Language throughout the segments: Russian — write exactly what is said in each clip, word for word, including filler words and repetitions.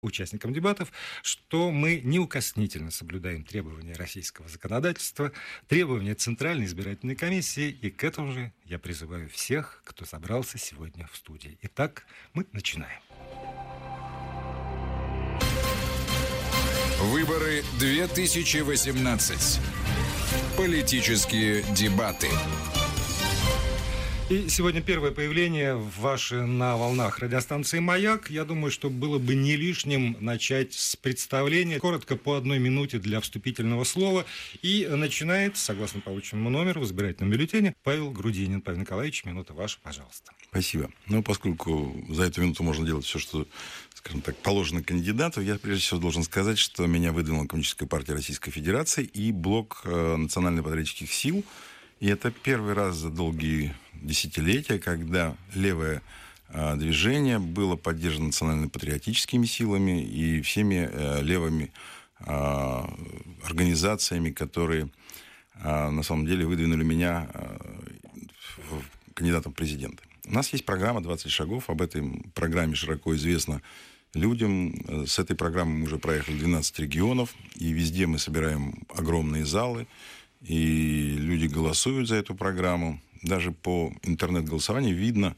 участникам дебатов, что мы неукоснительно соблюдаем требования российского законодательства, требования Центральной избирательной комиссии, и к этому же я призываю всех, кто собрался сегодня в студии. Итак, мы начинаем. Выборы две тысячи восемнадцать. Политические дебаты. И сегодня первое появление ваше на волнах радиостанции «Маяк». Я думаю, что было бы не лишним начать с представления. Коротко, по одной минуте для вступительного слова. И начинает, согласно полученному номеру в избирательном бюллетене, Павел Грудинин. Павел Николаевич, минута ваша, пожалуйста. Спасибо. Ну, поскольку за эту минуту можно делать все, что, скажем так, положено кандидату, я прежде всего должен сказать, что меня выдвинула Коммунистическая партия Российской Федерации и блок э, национально-патриотических сил. И это первый раз за долгие десятилетия, когда левое э, движение было поддержано национально-патриотическими силами и всеми э, левыми э, организациями, которые э, на самом деле выдвинули меня э, кандидатом в президенты. У нас есть программа «двадцать шагов». Об этой программе широко известно людям. С этой программой мы уже проехали двенадцать регионов, и везде мы собираем огромные залы, и люди голосуют за эту программу. Даже по интернет-голосованию видно,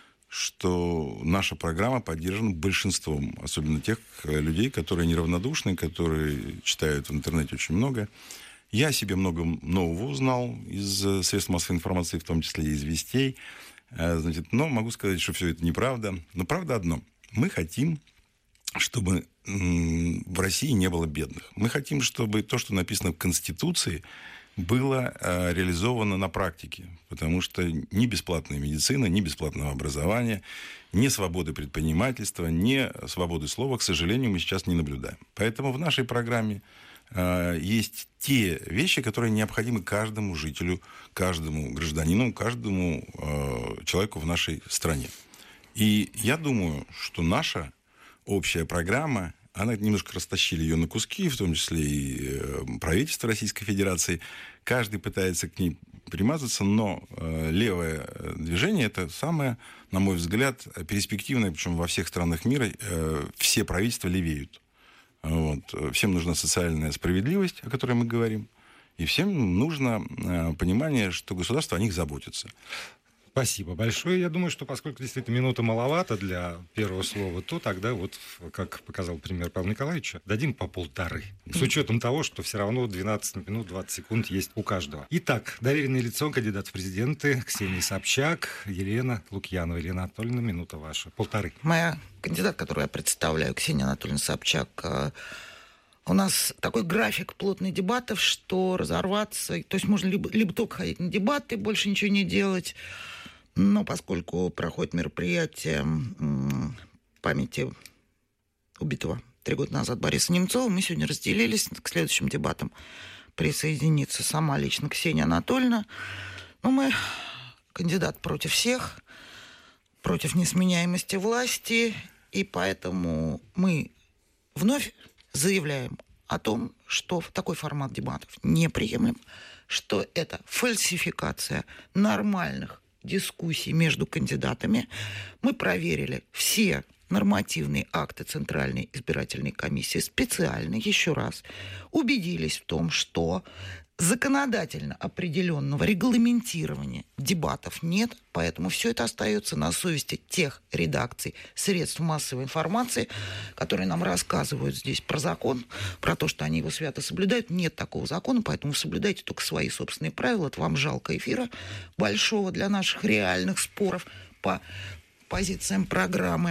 что наша программа поддержана большинством, особенно тех людей, которые неравнодушны, которые читают в интернете очень много. Я о себе много нового узнал из средств массовой информации, в том числе и из вестей. Значит, но могу сказать, что все это неправда. Но правда одно. Мы хотим, чтобы в России не было бедных. Мы хотим, чтобы то, что написано в Конституции, было э, реализовано на практике, потому что ни бесплатная медицина, ни бесплатного образования, ни свободы предпринимательства, ни свободы слова, к сожалению, мы сейчас не наблюдаем. Поэтому в нашей программе э, есть те вещи, которые необходимы каждому жителю, каждому гражданину, каждому э, человеку в нашей стране. И я думаю, что наша общая программа, она немножко растащили ее на куски, в том числе и правительство Российской Федерации. Каждый пытается к ней примазаться, но э, левое движение – это самое, на мой взгляд, перспективное, причем во всех странах мира э, все правительства левеют. Вот. Всем нужна социальная справедливость, о которой мы говорим, и всем нужно э, понимание, что государство о них заботится. Спасибо большое. Я думаю, что поскольку действительно минута маловато для первого слова, то тогда вот, как показал пример Павла Николаевича, дадим по полторы. С учетом того, что все равно двенадцать минут двадцать секунд есть у каждого. Итак, доверенное лицо, кандидат в президенты Ксения Собчак, Елена Лукьянова. Елена Анатольевна, минута ваша. Полторы. Моя кандидат, которую я представляю, Ксения Анатольевна Собчак, у нас такой график плотных дебатов, что разорваться, то есть можно либо, либо только ходить на дебаты, больше ничего не делать. Но поскольку проходит мероприятие памяти убитого три года назад Бориса Немцова, мы сегодня разделились. К следующим дебатам присоединится сама лично Ксения Анатольевна. Но мы кандидат против всех, против несменяемости власти, и поэтому мы вновь заявляем о том, что такой формат дебатов неприемлем, что это фальсификация нормальных дискуссий между кандидатами. Мы проверили все нормативные акты Центральной избирательной комиссии специально, еще раз, убедились в том, что законодательно определенного регламентирования дебатов нет, поэтому все это остается на совести тех редакций средств массовой информации, которые нам рассказывают здесь про закон, про то, что они его свято соблюдают. Нет такого закона, поэтому соблюдайте только свои собственные правила. Это вам жалко эфира большого для наших реальных споров по позициям программы.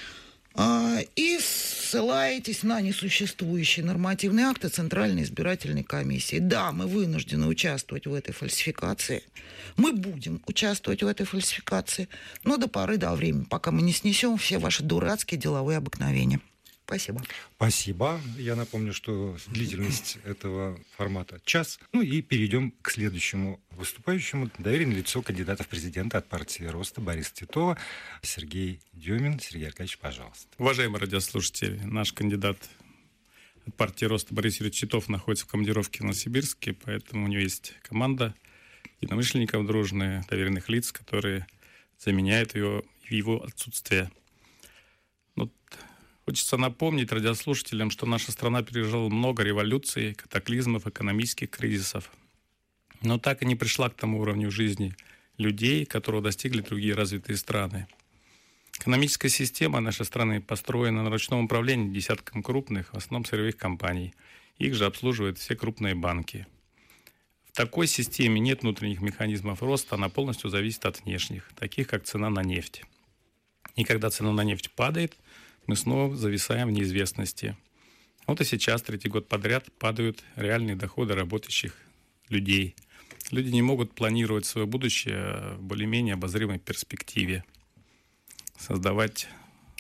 И ссылаетесь на несуществующие нормативные акты Центральной избирательной комиссии. Да, мы вынуждены участвовать в этой фальсификации. Мы будем участвовать в этой фальсификации, но до поры до времени, пока мы не снесем все ваши дурацкие деловые обыкновения. Спасибо. Спасибо. Я напомню, что длительность этого формата час. Ну и перейдем к следующему выступающему. Доверенное лицо кандидата в президенты от партии Роста Бориса Титова Сергей Дюмин. Сергей Аркадьевич, пожалуйста. Уважаемые радиослушатели, наш кандидат от партии Роста Борис Юрьевич Титов находится в командировке в Новосибирске, поэтому у него есть команда единомышленников дружные, доверенных лиц, которые заменяют его в его отсутствие. Вот Хочется напомнить радиослушателям, что наша страна пережила много революций, катаклизмов, экономических кризисов, но так и не пришла к тому уровню жизни людей, которого достигли другие развитые страны. Экономическая система нашей страны построена на ручном управлении десятком крупных, в основном сырьевых компаний. Их же обслуживают все крупные банки. В такой системе нет внутренних механизмов роста, она полностью зависит от внешних, таких как цена на нефть. И когда цена на нефть падает, мы снова зависаем в неизвестности. Вот и сейчас, третий год подряд, падают реальные доходы работающих людей. Люди не могут планировать свое будущее в более-менее обозримой перспективе. Создавать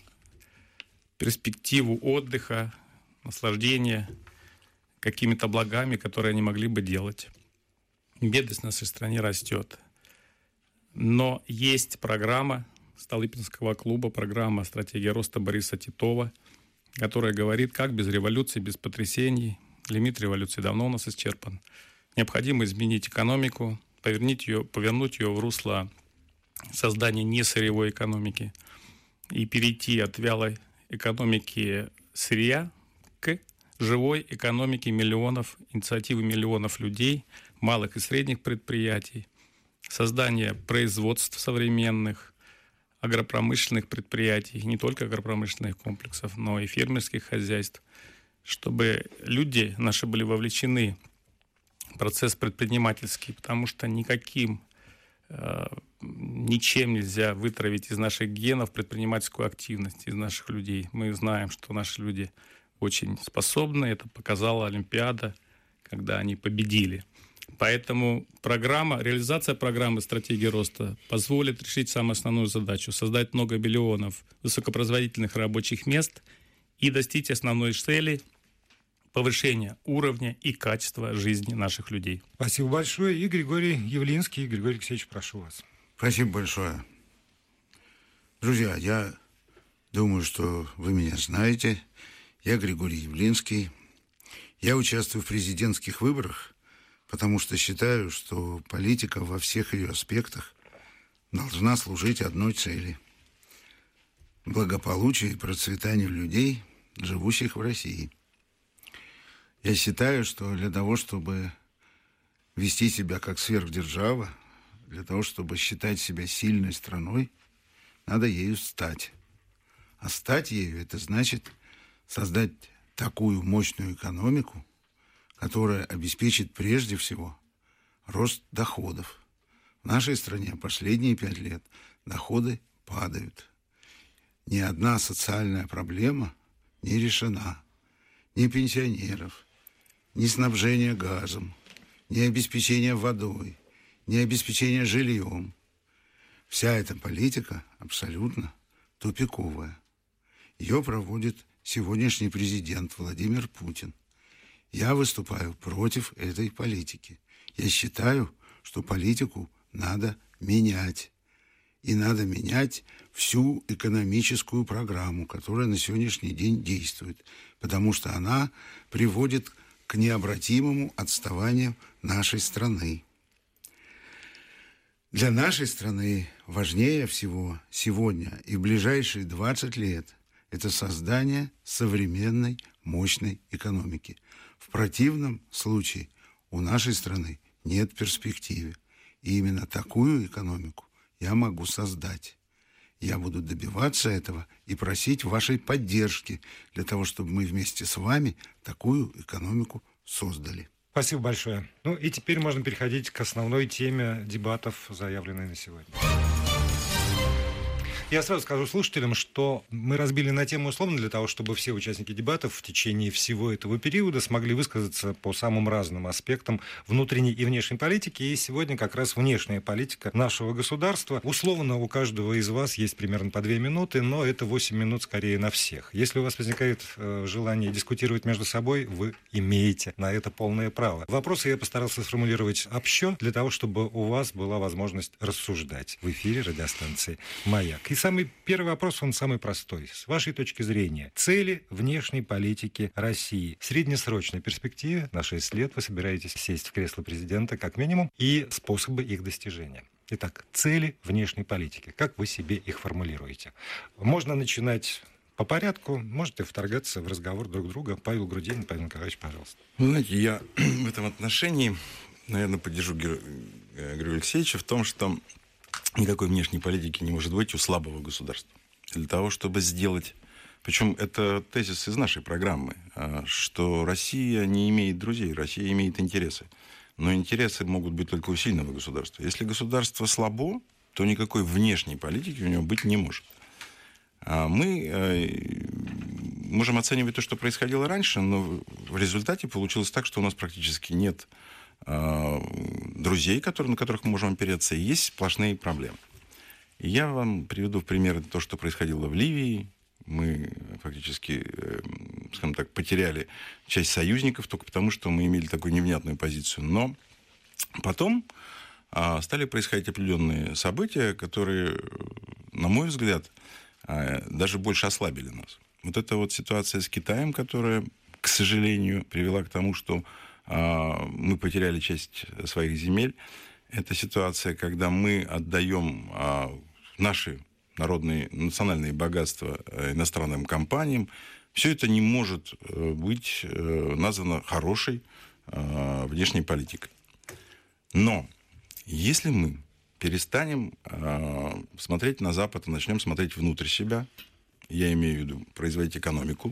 перспективу отдыха, наслаждения какими-то благами, которые они могли бы делать. Бедность в нашей стране растет. Но есть программа Столыпинского клуба, программа «Стратегия роста» Бориса Титова, которая говорит, как без революции, без потрясений, лимит революции давно у нас исчерпан, необходимо изменить экономику, повернуть ее, повернуть ее в русло создания несырьевой экономики и перейти от вялой экономики сырья к живой экономике миллионов, инициативы миллионов людей, малых и средних предприятий, создание производств современных, агропромышленных предприятий, не только агропромышленных комплексов, но и фермерских хозяйств, чтобы люди наши были вовлечены в процесс предпринимательский, потому что никаким, э, ничем нельзя вытравить из наших генов предпринимательскую активность, из наших людей. Мы знаем, что наши люди очень способны, это показала Олимпиада, когда они победили. Поэтому программа, реализация программы «Стратегия роста» позволит решить самую основную задачу – создать много миллионов высокопроизводительных рабочих мест и достичь основной цели – повышения уровня и качества жизни наших людей. Спасибо большое. И Григорий Явлинский. Григорий Алексеевич, прошу вас. Спасибо большое. Друзья, я думаю, что вы меня знаете. Я Григорий Явлинский. Я участвую в президентских выборах, потому что считаю, что политика во всех ее аспектах должна служить одной цели – благополучию и процветанию людей, живущих в России. Я считаю, что для того, чтобы вести себя как сверхдержава, для того, чтобы считать себя сильной страной, надо ею стать. А стать ею – это значит создать такую мощную экономику, которая обеспечит прежде всего рост доходов. В нашей стране последние пять лет доходы падают. Ни одна социальная проблема не решена. Ни пенсионеров, ни снабжение газом, ни обеспечение водой, ни обеспечение жильем. Вся эта политика абсолютно тупиковая. Ее проводит сегодняшний президент Владимир Путин. Я выступаю против этой политики. Я считаю, что политику надо менять. И надо менять всю экономическую программу, которая на сегодняшний день действует, потому что она приводит к необратимому отставанию нашей страны. Для нашей страны важнее всего сегодня и в ближайшие двадцать лет это создание современной мощной экономики. В противном случае у нашей страны нет перспективы. И именно такую экономику я могу создать. Я буду добиваться этого и просить вашей поддержки для того, чтобы мы вместе с вами такую экономику создали. Спасибо большое. Ну и теперь можно переходить к основной теме дебатов, заявленной на сегодня. Я сразу скажу слушателям, что мы разбили на тему условно для того, чтобы все участники дебатов в течение всего этого периода смогли высказаться по самым разным аспектам внутренней и внешней политики. И сегодня как раз внешняя политика нашего государства. Условно у каждого из вас есть примерно по две минуты, но это восемь минут скорее на всех. Если у вас возникает э, желание дискутировать между собой, вы имеете на это полное право. Вопросы я постарался сформулировать общо, для того, чтобы у вас была возможность рассуждать в эфире радиостанции «Маяк». И самый первый вопрос, он самый простой. С вашей точки зрения, цели внешней политики России в среднесрочной перспективе на шесть лет вы собираетесь сесть в кресло президента как минимум, и способы их достижения. Итак, цели внешней политики. Как вы себе их формулируете? Можно начинать по порядку можете вторгаться в разговор друг друга. Павел Грудинин, Павел Николаевич, пожалуйста. Вы знаете, я в этом отношении, наверное, поддержу Григория Алексеевича в том, что никакой внешней политики не может быть у слабого государства. Для того, чтобы сделать... Причем это тезис из нашей программы, что Россия не имеет друзей, Россия имеет интересы. Но интересы могут быть только у сильного государства. Если государство слабо, то никакой внешней политики у него быть не может. Мы можем оценивать то, что происходило раньше, но в результате получилось так, что у нас практически нет друзей, которые, на которых мы можем опереться, и есть сплошные проблемы. И я вам приведу в пример то, что происходило в Ливии. Мы фактически, скажем так, потеряли часть союзников только потому, что мы имели такую невнятную позицию. Но потом а, стали происходить определенные события, которые, на мой взгляд, а, даже больше ослабили нас. Вот эта вот ситуация с Китаем, которая, к сожалению, привела к тому, что а, мы потеряли часть своих земель. Это ситуация, когда мы отдаем а, наши народные, национальные богатства иностранным компаниям, все это не может быть названо хорошей внешней политикой. Но если мы перестанем смотреть на Запад и начнем смотреть внутрь себя, я имею в виду производить экономику,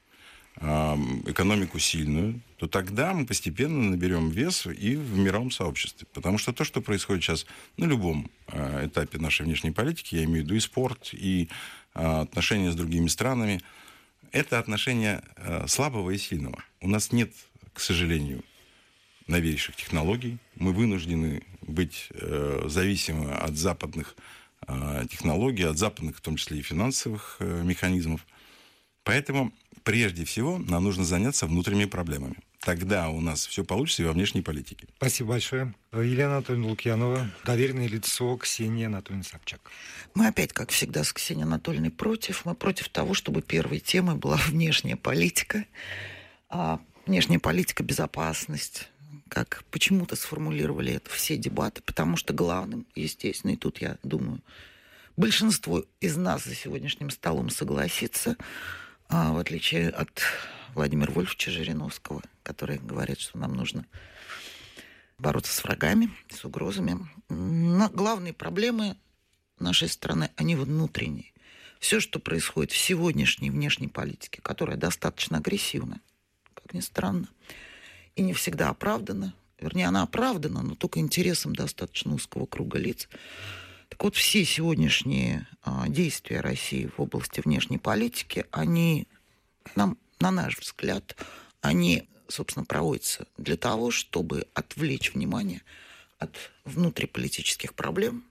экономику сильную, то тогда мы постепенно наберем вес и в мировом сообществе. Потому что то, что происходит сейчас на любом этапе нашей внешней политики, я имею в виду и спорт, и отношения с другими странами, это отношения слабого и сильного. У нас нет, к сожалению, новейших технологий. Мы вынуждены быть зависимы от западных технологий, от западных, в том числе и финансовых механизмов. Поэтому прежде всего нам нужно заняться внутренними проблемами. Тогда у нас все получится и во внешней политике. Спасибо большое. Елена Анатольевна Лукьянова, доверенное лицо Ксении Анатольевны Собчак. Мы опять, как всегда, с Ксенией Анатольевной против. Мы против того, чтобы первой темой была внешняя политика. А внешняя политика, безопасность. Как почему-то сформулировали это все дебаты. Потому что главным, естественно, и тут, я думаю, большинство из нас за сегодняшним столом согласится, в отличие от Владимира Вольфовича Жириновского, который говорит, что нам нужно бороться с врагами, с угрозами. Но главные проблемы нашей страны, они внутренние. Все, что происходит в сегодняшней внешней политике, которая достаточно агрессивна, как ни странно, и не всегда оправдана, вернее, она оправдана, но только интересом достаточно узкого круга лиц. Так вот, все сегодняшние а, действия России в области внешней политики, они, нам, на наш взгляд, они, собственно, проводятся для того, чтобы отвлечь внимание от внутриполитических проблем.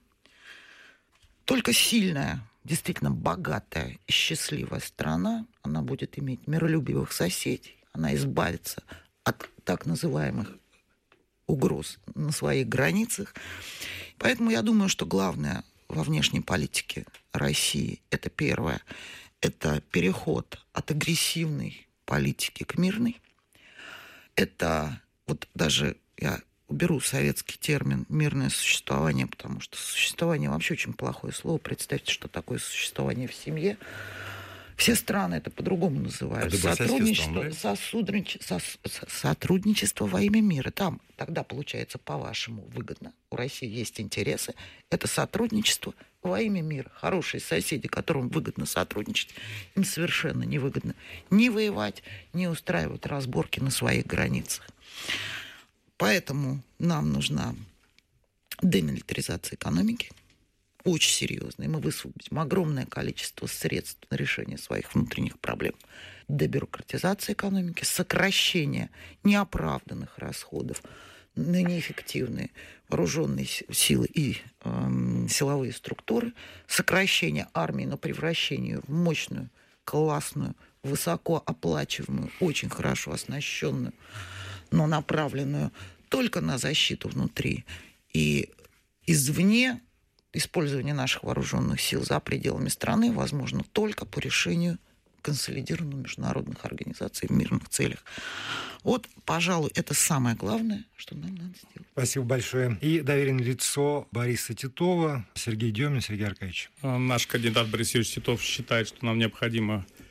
Только сильная, действительно богатая и счастливая страна, она будет иметь миролюбивых соседей, она избавится от так называемых угроз на своих границах. Поэтому я думаю, что главное во внешней политике России, это первое, это переход от агрессивной политики к мирной. Это вот даже я уберу советский термин «мирное существование», потому что существование вообще очень плохое слово. Представьте, что такое существование в семье. Все страны это по-другому называют. Сотрудничество, сосудрич... сотрудничество во имя мира. Там тогда, получается, по-вашему, выгодно. У России есть интересы. Это сотрудничество во имя мира. Хорошие соседи, которым выгодно сотрудничать, им совершенно невыгодно ни воевать, ни устраивать разборки на своих границах. Поэтому нам нужна демилитаризация экономики. Очень серьезно. И мы высвободим огромное количество средств на решение своих внутренних проблем. Дебюрократизация экономики, сокращение неоправданных расходов на неэффективные вооруженные силы и э, силовые структуры, сокращение армии, но превращение в мощную, классную, высокооплачиваемую, очень хорошо оснащенную, но направленную только на защиту внутри и извне. Использование наших вооруженных сил за пределами страны возможно только по решению консолидированных международных организаций в мирных целях. Вот, пожалуй, это самое главное, что нам надо сделать. Спасибо большое. И доверенное лицо Бориса Титова, Сергей Демин. Сергей Аркадьевич. Наш кандидат Борис Юрьевич Титов считает, что нам необходимо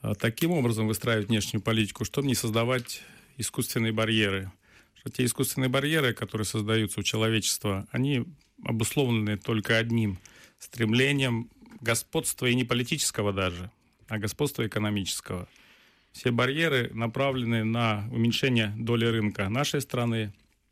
таким образом выстраивать внешнюю политику, чтобы не создавать искусственные барьеры. Что те искусственные барьеры, которые создаются у человечества, они обусловлены только одним стремлением господства, и не политического даже, а господства экономического. Все барьеры направлены на уменьшение доли рынка нашей страны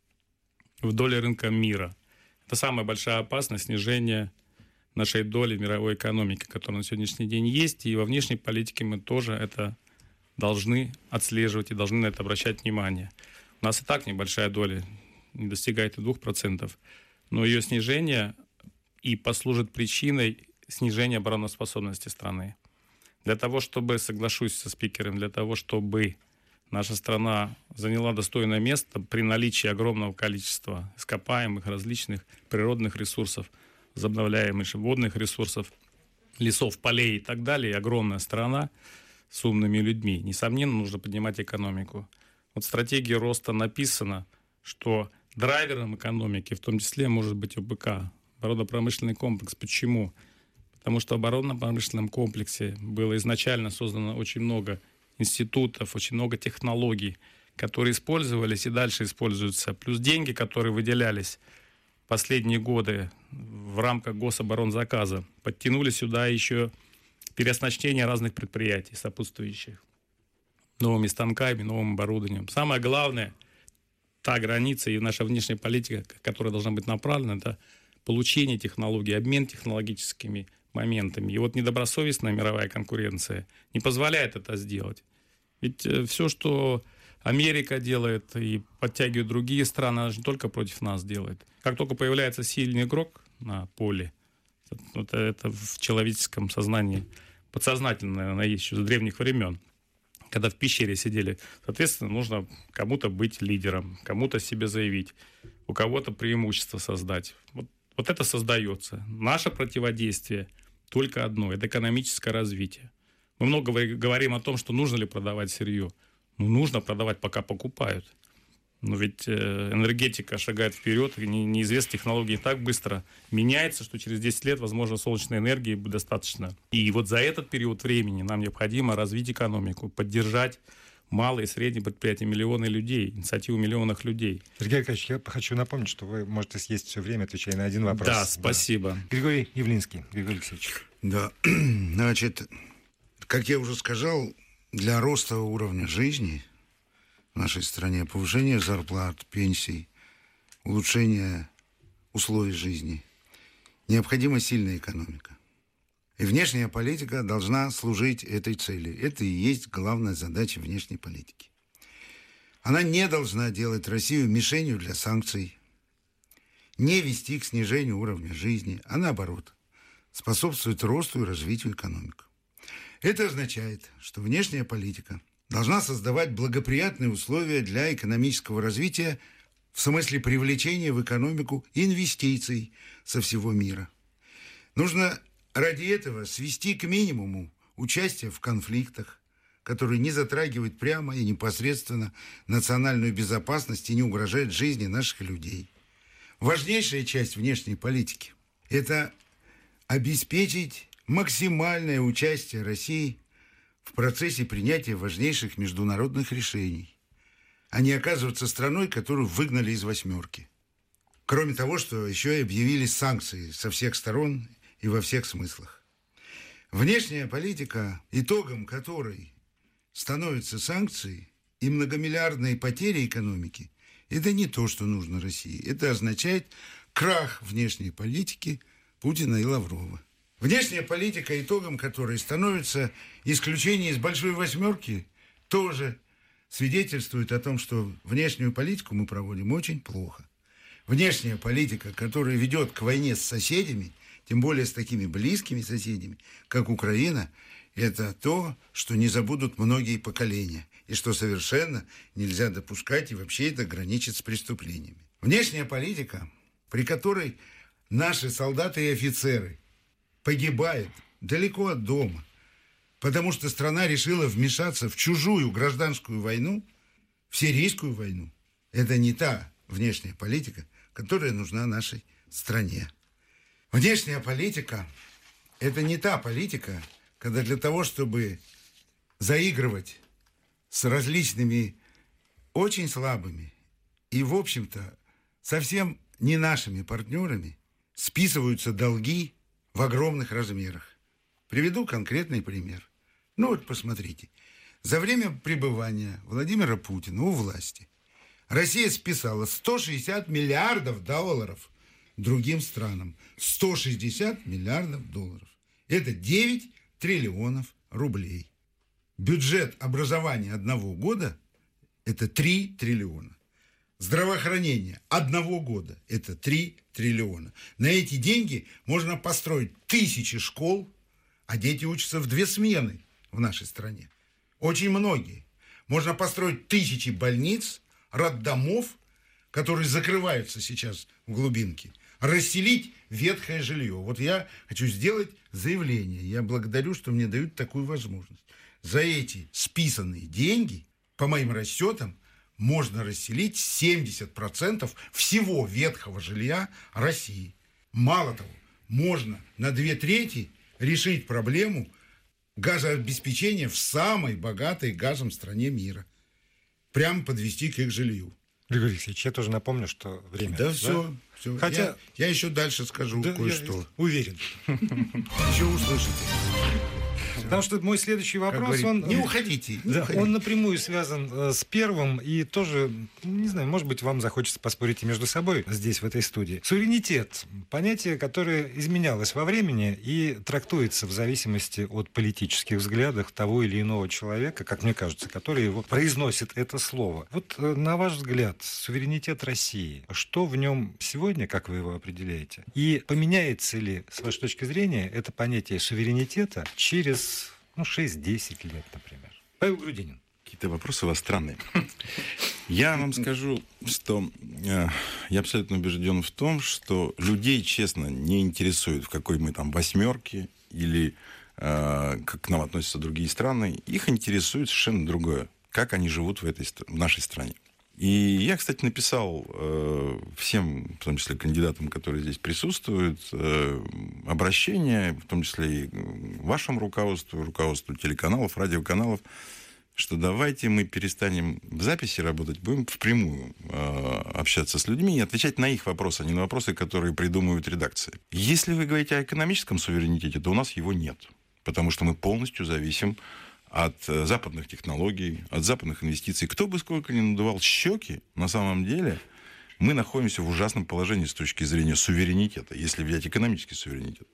в доле рынка мира. Это самая большая опасность снижения нашей доли мировой экономики, которая на сегодняшний день есть. И во внешней политике мы тоже это должны отслеживать и должны на это обращать внимание. У нас и так небольшая доля, не достигает и двух процентов. Но ее снижение и послужит причиной снижения обороноспособности страны. Для того, чтобы, соглашусь со спикером, для того, чтобы наша страна заняла достойное место при наличии огромного количества ископаемых, различных природных ресурсов, возобновляемых водных ресурсов, лесов, полей и так далее, огромная страна с умными людьми. Несомненно, нужно поднимать экономику. Вот в стратегии роста написано, что драйвером экономики в том числе может быть ОПК, оборонно-промышленный комплекс. Почему? Потому что в оборонно-промышленном комплексе было изначально создано очень много институтов, очень много технологий, которые использовались и дальше используются. Плюс деньги, которые выделялись в последние годы в рамках гособоронзаказа, подтянули сюда еще переоснащение разных предприятий, сопутствующих новыми станками, новым оборудованием. Самое главное, та граница и наша внешняя политика, которая должна быть направлена, это получение технологий, обмен технологическими моментами. И вот недобросовестная мировая конкуренция не позволяет это сделать. Ведь все, что Америка делает и подтягивает другие страны, она же не только против нас делает. Как только появляется сильный игрок на поле, это, это в человеческом сознании подсознательно, наверное, есть еще с древних времен, когда в пещере сидели. Соответственно, нужно кому-то быть лидером, кому-то себе заявить, у кого-то преимущество создать. Вот, вот это создается. Наше противодействие только одно – это экономическое развитие. Мы много говорим о том, что нужно ли продавать сырье. Ну, нужно продавать, пока покупают. Но ведь энергетика шагает вперед, и неизвестно, технологии так быстро меняются, что через десять лет, возможно, солнечной энергии будет достаточно. И вот за этот период времени нам необходимо развить экономику, поддержать малые и средние предприятия, миллионы людей, инициативу миллионов людей. Сергей Аркадьевич, я хочу напомнить, что вы можете съесть все время, отвечая на один вопрос. Да, спасибо. Да. Григорий Явлинский. Григорий Алексеевич. Да, значит, как я уже сказал, для роста уровня жизни в нашей стране, повышения зарплат, пенсий, улучшения условий жизни, необходима сильная экономика. И внешняя политика должна служить этой цели. Это и есть главная задача внешней политики. Она не должна делать Россию мишенью для санкций, не вести к снижению уровня жизни, а наоборот, способствует росту и развитию экономики. Это означает, что внешняя политика должна создавать благоприятные условия для экономического развития в смысле привлечения в экономику инвестиций со всего мира. Нужно ради этого свести к минимуму участие в конфликтах, которые не затрагивают прямо и непосредственно национальную безопасность и не угрожают жизни наших людей. Важнейшая часть внешней политики – это обеспечить максимальное участие России в процессе принятия важнейших международных решений, а не оказываться страной, которую выгнали из восьмерки. Кроме того, что еще и объявили санкции со всех сторон и во всех смыслах. Внешняя политика, итогом которой становятся санкции и многомиллиардные потери экономики, это не то, что нужно России. Это означает крах внешней политики Путина и Лаврова. Внешняя политика, итогом которой становится исключение из большой восьмерки, тоже свидетельствует о том, что внешнюю политику мы проводим очень плохо. Внешняя политика, которая ведет к войне с соседями, тем более с такими близкими соседями, как Украина, это то, что не забудут многие поколения, и что совершенно нельзя допускать, и вообще это граничит с преступлениями. Внешняя политика, при которой наши солдаты и офицеры погибают далеко от дома, потому что страна решила вмешаться в чужую гражданскую войну, в сирийскую войну, это не та внешняя политика, которая нужна нашей стране. Внешняя политика – это не та политика, когда для того, чтобы заигрывать с различными очень слабыми и, в общем-то, совсем не нашими партнерами списываются долги в огромных размерах. Приведу конкретный пример. Ну вот посмотрите. За время пребывания Владимира Путина у власти Россия списала сто шестьдесят миллиардов долларов другим странам. сто шестьдесят миллиардов долларов. Это девять триллионов рублей. Бюджет образования одного года – это три триллиона. Здравоохранение одного года – это три триллиона. На эти деньги можно построить тысячи школ, а дети учатся в две смены в нашей стране. Очень многие. Можно построить тысячи больниц, роддомов, которые закрываются сейчас в глубинке, расселить ветхое жилье. Вот я хочу сделать заявление. Я благодарю, что мне дают такую возможность. За эти списанные деньги, по моим расчетам, можно расселить семьдесят процентов всего ветхого жилья России. Мало того, можно на две трети решить проблему газообеспечения в самой богатой газом стране мира. Прямо подвести к их жилью. Григорий Алексеевич, я тоже напомню, что время... Да, да? все, все. Хотя... Я, я еще дальше скажу да, кое-что. Уверен. Еще услышите. Потому что мой следующий вопрос, говорит, он... Не уходите, не да, уходите. Он напрямую связан э, с первым, и тоже, не знаю, может быть, вам захочется поспорить и между собой здесь, в этой студии. Суверенитет. Понятие, которое изменялось во времени и трактуется в зависимости от политических взглядов того или иного человека, как мне кажется, который его произносит это слово. Вот, э, на ваш взгляд, суверенитет России, что в нем сегодня, как вы его определяете? И поменяется ли, с вашей точки зрения, это понятие суверенитета через ну, шесть-десять лет, например? Павел Грудинин. Какие-то вопросы у вас странные. Я вам скажу, что э, я абсолютно убежден в том, что людей, честно, не интересует, в какой мы там восьмерке или э, как к нам относятся другие страны. Их интересует совершенно другое. Как они живут в, этой, в нашей стране. И я, кстати, написал э, всем, в том числе кандидатам, которые здесь присутствуют, э, обращение, в том числе и вашему руководству, руководству телеканалов, радиоканалов, что давайте мы перестанем в записи работать, будем впрямую э, общаться с людьми и отвечать на их вопросы, а не на вопросы, которые придумывают редакции. Если вы говорите о экономическом суверенитете, то у нас его нет, потому что мы полностью зависим от западных технологий, от западных инвестиций. Кто бы сколько ни надувал щеки, на самом деле мы находимся в ужасном положении с точки зрения суверенитета, если взять экономический суверенитет.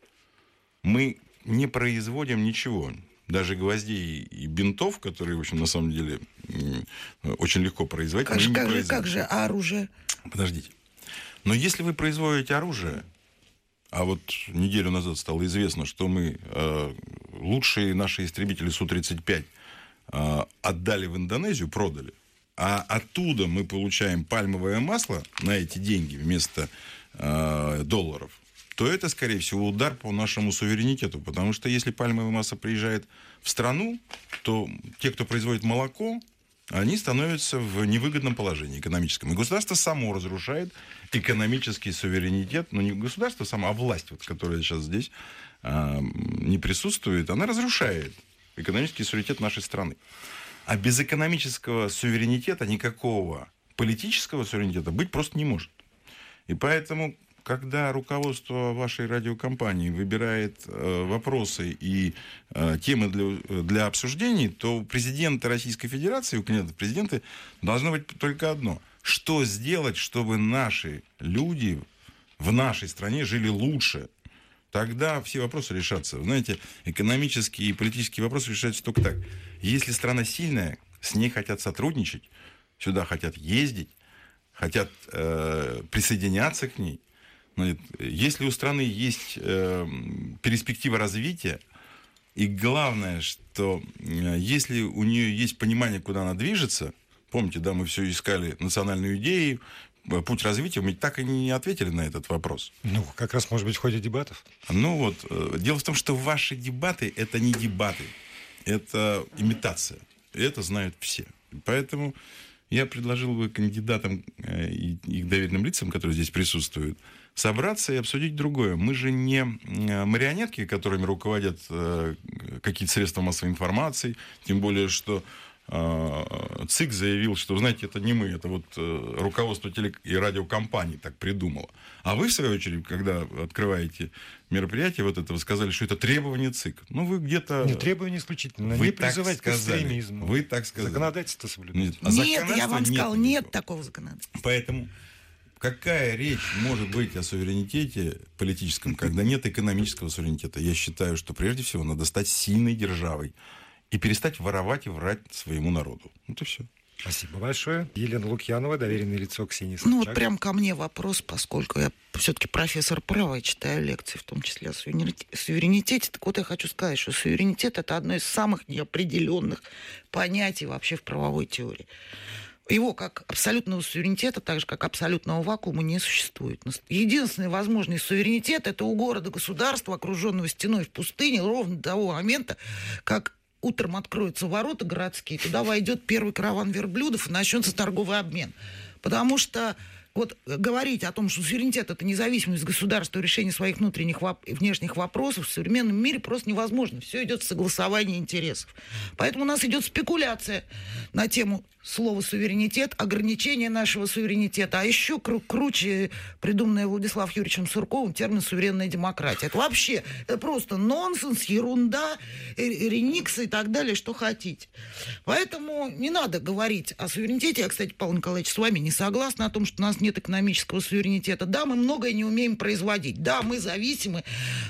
Мы не производим ничего. Даже гвоздей и бинтов, которые, в общем, на самом деле очень легко производить. Как, же, как, же, как же оружие? Подождите. Но если вы производите оружие, а вот неделю назад стало известно, что мы э, лучшие наши истребители Су тридцать пять э, отдали в Индонезию, продали, а оттуда мы получаем пальмовое масло на эти деньги вместо э, долларов, то это, скорее всего, удар по нашему суверенитету. Потому что если пальмовое масло приезжает в страну, то те, кто производит молоко, они становятся в невыгодном положении экономическом. И государство само разрушает экономический суверенитет. Ну, не государство само, а власть, вот, которая сейчас здесь э, не присутствует, она разрушает экономический суверенитет нашей страны. А без экономического суверенитета никакого политического суверенитета быть просто не может. И поэтому, когда руководство вашей радиокомпании выбирает э, вопросы и э, темы для, для обсуждений, то у президента Российской Федерации, у кандидата в президенты должно быть только одно. Что сделать, чтобы наши люди в нашей стране жили лучше? Тогда все вопросы решатся. Вы знаете, экономические и политические вопросы решаются только так. Если страна сильная, с ней хотят сотрудничать, сюда хотят ездить, хотят э, присоединяться к ней. Если у страны есть э, перспектива развития, и главное, что э, если у нее есть понимание, куда она движется, помните, да, мы все искали национальную идею, путь развития, мы так и не ответили на этот вопрос. Ну, как раз, может быть, в ходе дебатов. Ну вот, э, дело в том, что ваши дебаты, это не дебаты, это имитация. И это знают все. Поэтому Я предложил бы кандидатам и их доверенным лицам, которые здесь присутствуют, собраться и обсудить другое. Мы же не марионетки, которыми руководят какие-то средства массовой информации, тем более, что ЦИК заявил, что, знаете, это не мы, это вот руководство теле- и радиокомпаний так придумало. А вы, в свою очередь, когда открываете мероприятие вот это, вы сказали, что это требование ЦИК. Ну, вы где-то... Не требование исключительно, вы не призывать к сказали. экстремизму. Вы так сказали. Законодательство соблюдать. Нет, а Нет, я вам законодательства сказал, нет нет никакого. такого законодательства. Поэтому какая речь может быть о суверенитете политическом, когда нет экономического суверенитета? Я считаю, что прежде всего надо стать сильной державой и перестать воровать и врать своему народу. Вот и все. Спасибо большое. Елена Лукьянова, доверенное лицо Ксении Собчак. Ну вот прям ко мне вопрос, поскольку я все-таки профессор права и читаю лекции, в том числе о суверенитете. Так вот я хочу сказать, что суверенитет — это одно из самых неопределенных понятий вообще в правовой теории. Его как абсолютного суверенитета, так же как абсолютного вакуума, не существует. Единственный возможный суверенитет — это у города-государства, окруженного стеной в пустыне, ровно до того момента, как утром откроются ворота городские, туда войдет первый караван верблюдов и начнется торговый обмен. Потому что вот говорить о том, что суверенитет — это независимость государства в решении своих внутренних и внешних вопросов в современном мире просто невозможно. Все идет в согласовании интересов. Поэтому у нас идет спекуляция на тему слова суверенитет, ограничение нашего суверенитета, а еще кру- круче придуманное Владиславом Юрьевичем Сурковым термин «суверенная демократия». Это вообще это просто нонсенс, ерунда, рениксы и так далее, что хотите. Поэтому не надо говорить о суверенитете. Я, кстати, Павел Николаевич, с вами не согласна о том, что у нас нет экономического суверенитета. Да, мы многое не умеем производить. Да, мы зависимы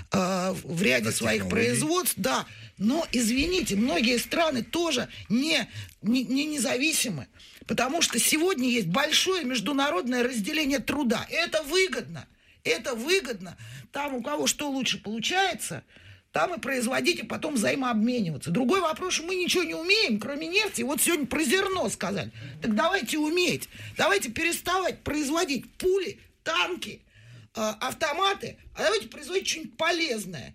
э, в ряде От своих технологий. производств. Да, но, извините, многие страны тоже не, не, не независимы. Потому что сегодня есть большое международное разделение труда. Это выгодно. Это выгодно. Там, у кого что лучше получается, там и производить, и потом взаимообмениваться. Другой вопрос, что мы ничего не умеем, кроме нефти. Вот сегодня про зерно сказали. Так давайте уметь. Давайте переставать производить пули, танки, автоматы, а давайте производить что-нибудь полезное,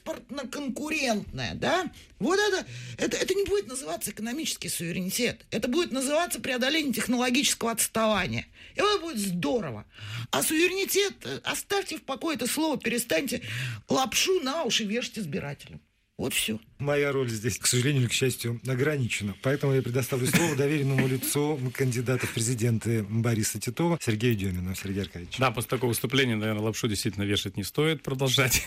экспортно-конкурентное, да? Вот это, это, это не будет называться экономический суверенитет. Это будет называться преодоление технологического отставания. И это будет здорово. А суверенитет, оставьте в покое это слово, перестаньте лапшу на уши вешать избирателям. Вот все. Моя роль здесь, к сожалению или к счастью, ограничена. Поэтому я предоставлю слово доверенному лицу кандидата в президенты Бориса Титова Сергею Демину. Сергей Аркадьевич. Да, после такого выступления, наверное, лапшу действительно вешать не стоит, продолжать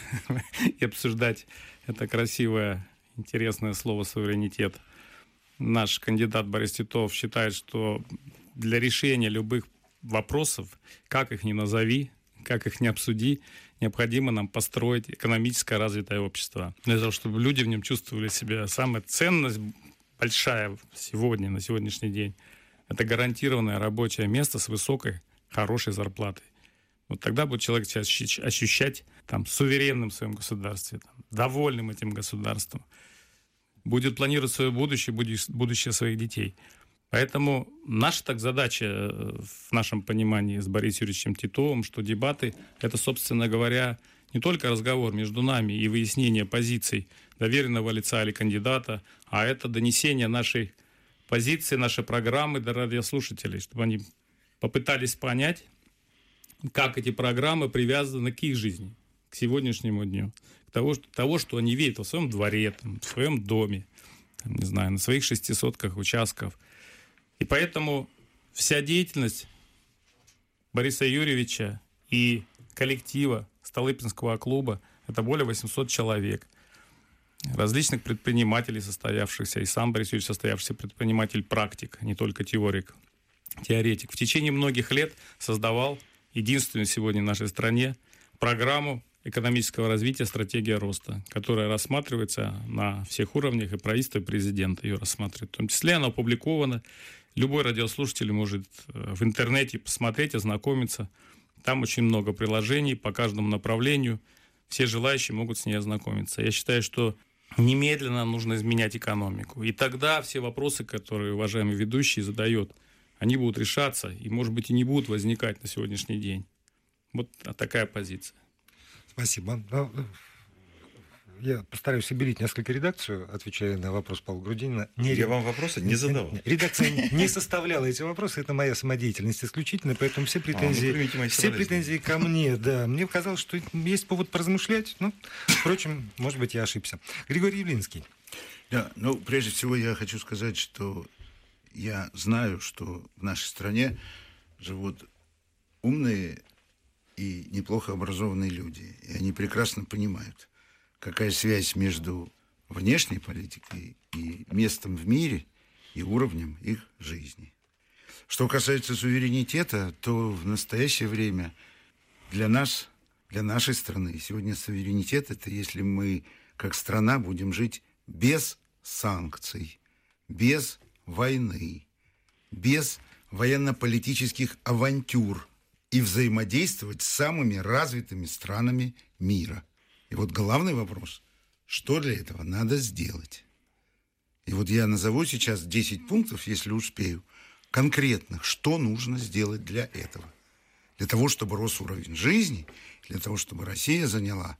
и обсуждать это красивое, интересное слово «суверенитет». Наш кандидат Борис Титов считает, что для решения любых вопросов, как их ни назови, как их ни обсуди, необходимо нам построить экономическое развитое общество. Для того, чтобы люди в нем чувствовали себя. Самая ценность большая сегодня, на сегодняшний день, это гарантированное рабочее место с высокой, хорошей зарплатой. Вот тогда будет человек себя ощущать там, суверенным в своем государстве, там, довольным этим государством. Будет планировать свое будущее, будущее своих детей. Поэтому наша так задача в нашем понимании с Борисом Юрьевичем Титовым, что дебаты — это, собственно говоря, не только разговор между нами и выяснение позиций доверенного лица или кандидата, а это донесение нашей позиции, нашей программы до радиослушателей, чтобы они попытались понять, как эти программы привязаны к их жизни, к сегодняшнему дню, к того, что, того, что они видят в своем дворе, там, в своем доме, там, не знаю, на своих шестисотках участков. И поэтому вся деятельность Бориса Юрьевича и коллектива Столыпинского клуба — это более восемьсот человек. Различных предпринимателей состоявшихся, и сам Борис Юрьевич состоявшийся предприниматель-практик, не только теорик, теоретик. В течение многих лет создавал единственную сегодня в нашей стране программу экономического развития «Стратегия роста», которая рассматривается на всех уровнях, и правительство, и президент ее рассматривает. В том числе она опубликована. Любой радиослушатель может в интернете посмотреть, ознакомиться. Там очень много приложений по каждому направлению. Все желающие могут с ней ознакомиться. Я считаю, что немедленно нужно изменять экономику. И тогда все вопросы, которые уважаемый ведущий задает, они будут решаться и, может быть, и не будут возникать на сегодняшний день. Вот такая позиция. Спасибо. я постараюсь обелить несколько редакцию, отвечая на вопрос Павла Грудинина. Не Я вам вопросы не задавал. Редакция не составляла эти вопросы, это моя самодеятельность исключительно, поэтому все претензии, а, ну, все претензии ко мне, да. Мне казалось, что есть повод поразмышлять, но, впрочем, может быть, я ошибся. Григорий Явлинский. Да, ну, прежде всего я хочу сказать, что я знаю, что в нашей стране живут умные и неплохо образованные люди, и они прекрасно понимают, какая связь между внешней политикой и местом в мире и уровнем их жизни. Что касается суверенитета, то в настоящее время для нас, для нашей страны, сегодня суверенитет – это если мы, как страна, будем жить без санкций, без войны, без военно-политических авантюр и взаимодействовать с самыми развитыми странами мира. И вот главный вопрос, что для этого надо сделать? И вот я назову сейчас десять пунктов, если успею, конкретных, что нужно сделать для этого. Для того, чтобы рос уровень жизни, для того, чтобы Россия заняла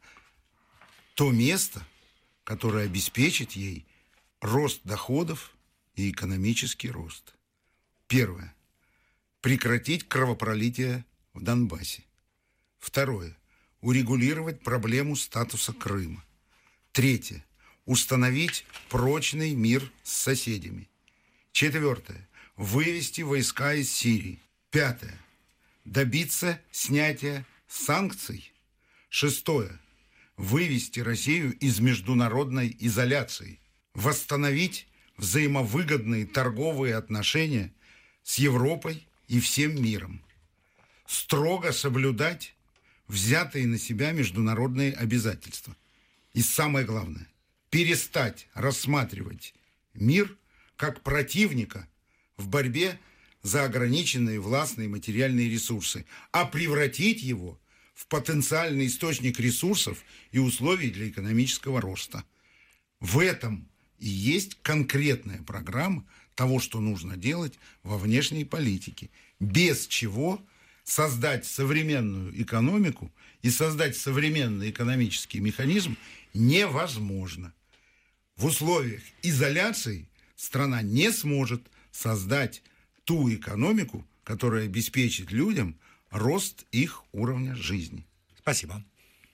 то место, которое обеспечит ей рост доходов и экономический рост. Первое. Прекратить кровопролитие в Донбассе. Второе. Урегулировать проблему статуса Крыма. Третье. Установить прочный мир с соседями. Четвертое. Вывести войска из Сирии. Пятое. Добиться снятия санкций. Шестое. Вывести Россию из международной изоляции. Восстановить взаимовыгодные торговые отношения с Европой и всем миром. Строго соблюдать взятые на себя международные обязательства. И самое главное, перестать рассматривать мир как противника в борьбе за ограниченные властные материальные ресурсы, а превратить его в потенциальный источник ресурсов и условий для экономического роста. В этом и есть конкретная программа того, что нужно делать во внешней политике, без чего создать современную экономику и создать современный экономический механизм невозможно. В условиях изоляции страна не сможет создать ту экономику, которая обеспечит людям рост их уровня жизни. Спасибо.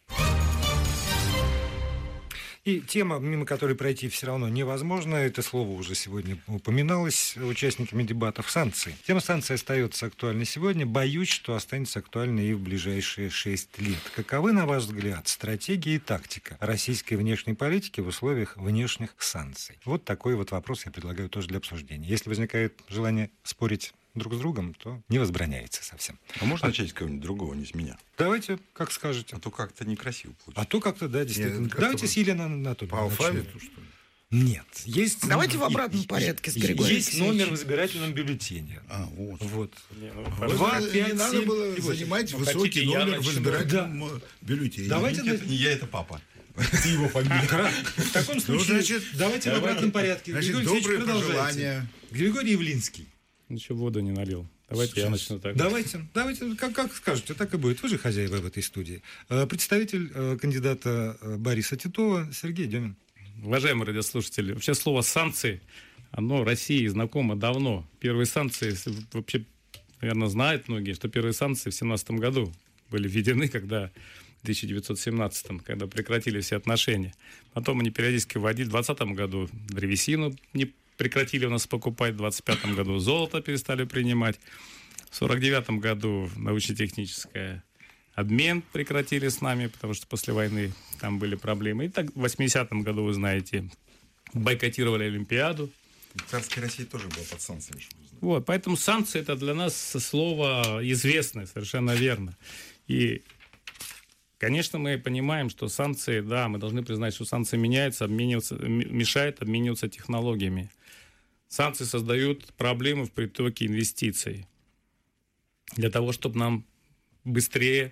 И тема, мимо которой пройти все равно невозможно, это слово уже сегодня упоминалось участниками дебатов, санкции. Тема санкций остается актуальной сегодня. Боюсь, что останется актуальной и в ближайшие шесть лет. Каковы, на ваш взгляд, стратегия и тактика российской внешней политики в условиях внешних санкций? Вот такой вот вопрос я предлагаю тоже для обсуждения. Если возникает желание спорить друг с другом, то не возбраняется совсем. А можно а... начать с кого-нибудь другого, не с меня? Давайте, как скажете. А то как-то некрасиво получится. А то как-то, да, действительно. Нет, Давайте с Еленой Анатольевной. По алфавиту, что ли? Нет. Есть... Давайте в обратном порядке с Григорием Есть номер в избирательном бюллетене. А, вот. Вот. Не, ну, два, пять, не надо было занимать ну, высокий номер в избирательном да. бюллетене. Давайте, это не я, это папа. Это его фамилия. В таком случае, давайте в обратном порядке. Значит, добрые пожелания. Григорий Явлинский. Ничего, воду не налил. Давайте Сейчас. я начну так. Давайте, давайте, как, как скажете, так и будет. Вы же хозяева в этой студии. Представитель кандидата Бориса Титова Сергей Демин. Уважаемые радиослушатели, вообще слово «санкции», оно России знакомо давно. Первые санкции, вообще, наверное, знают многие, что первые санкции в семнадцатом году были введены, когда в тысяча девятьсот семнадцатом, когда прекратили все отношения. Потом они периодически вводили в двадцатом году древесину, не прекратили у нас покупать, в двадцать пятом году золото перестали принимать, в сорок девятом году научно-техническое обмен прекратили с нами, потому что после войны там были проблемы. И так в восьмидесятом году, вы знаете, бойкотировали Олимпиаду. Царская Россия тоже была под санкциями. Вот, поэтому санкции — это для нас слово известное, совершенно верно. И, конечно, мы понимаем, что санкции, да, мы должны признать, что санкции меняются, обмениваются, мешают обмениваться технологиями. Санкции создают проблемы в притоке инвестиций. Для того, чтобы нам быстрее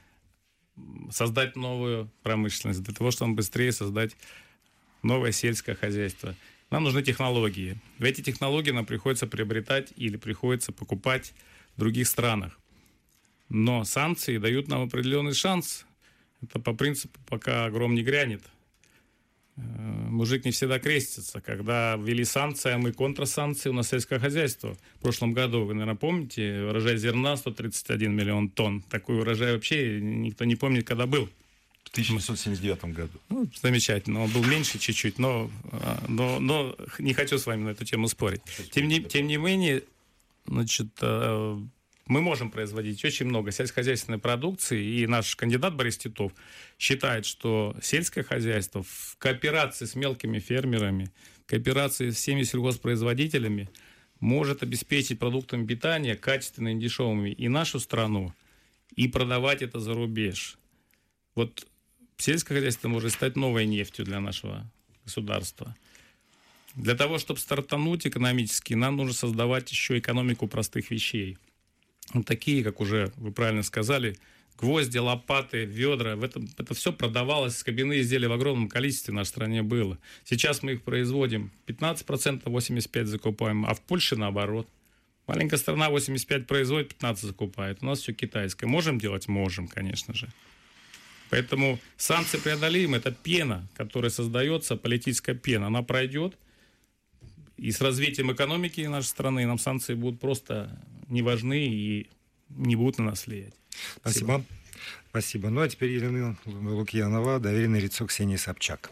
создать новую промышленность, для того, чтобы быстрее создать новое сельское хозяйство, нам нужны технологии. В эти технологии нам приходится приобретать или приходится покупать в других странах. Но санкции дают нам определенный шанс. Это по принципу, пока гром не грянет. мужик не всегда крестится. Когда ввели санкции, а мы контрсанкции, у нас сельское хозяйство. В прошлом году, вы, наверное, помните, урожай зерна сто тридцать один миллион тонн. Такой урожай вообще никто не помнит, когда был. В тысяча девятьсот семьдесят девятом году. Ну, замечательно. Он был меньше чуть-чуть, но, но, но не хочу с вами на эту тему спорить. Тем не, тем не менее, значит, мы можем производить очень много сельскохозяйственной продукции, и наш кандидат Борис Титов считает, что сельское хозяйство в кооперации с мелкими фермерами, в кооперации с всеми сельхозпроизводителями может обеспечить продуктами питания качественными и дешевыми и нашу страну, и продавать это за рубеж. Вот сельское хозяйство может стать новой нефтью для нашего государства. Для того, чтобы стартануть экономически, нам нужно создавать еще экономику простых вещей. Вот такие, как уже вы правильно сказали, гвозди, лопаты, ведра. В этом, это все продавалось, скобяные изделия в огромном количестве в нашей стране было. Сейчас мы их производим пятнадцать процентов, восемьдесят пять процентов закупаем, а в Польше наоборот. Маленькая страна восемьдесят пять процентов производит, пятнадцать процентов закупает. У нас все китайское. Можем делать? Можем, конечно же. Поэтому санкции преодолимы. Это пена, которая создается, политическая пена. Она пройдет. И с развитием экономики нашей страны нам санкции будут просто не важны и не будут на нас влиять. Спасибо. Спасибо. Ну, а теперь Елена Лукьянова, доверенное лицо Ксении Собчак.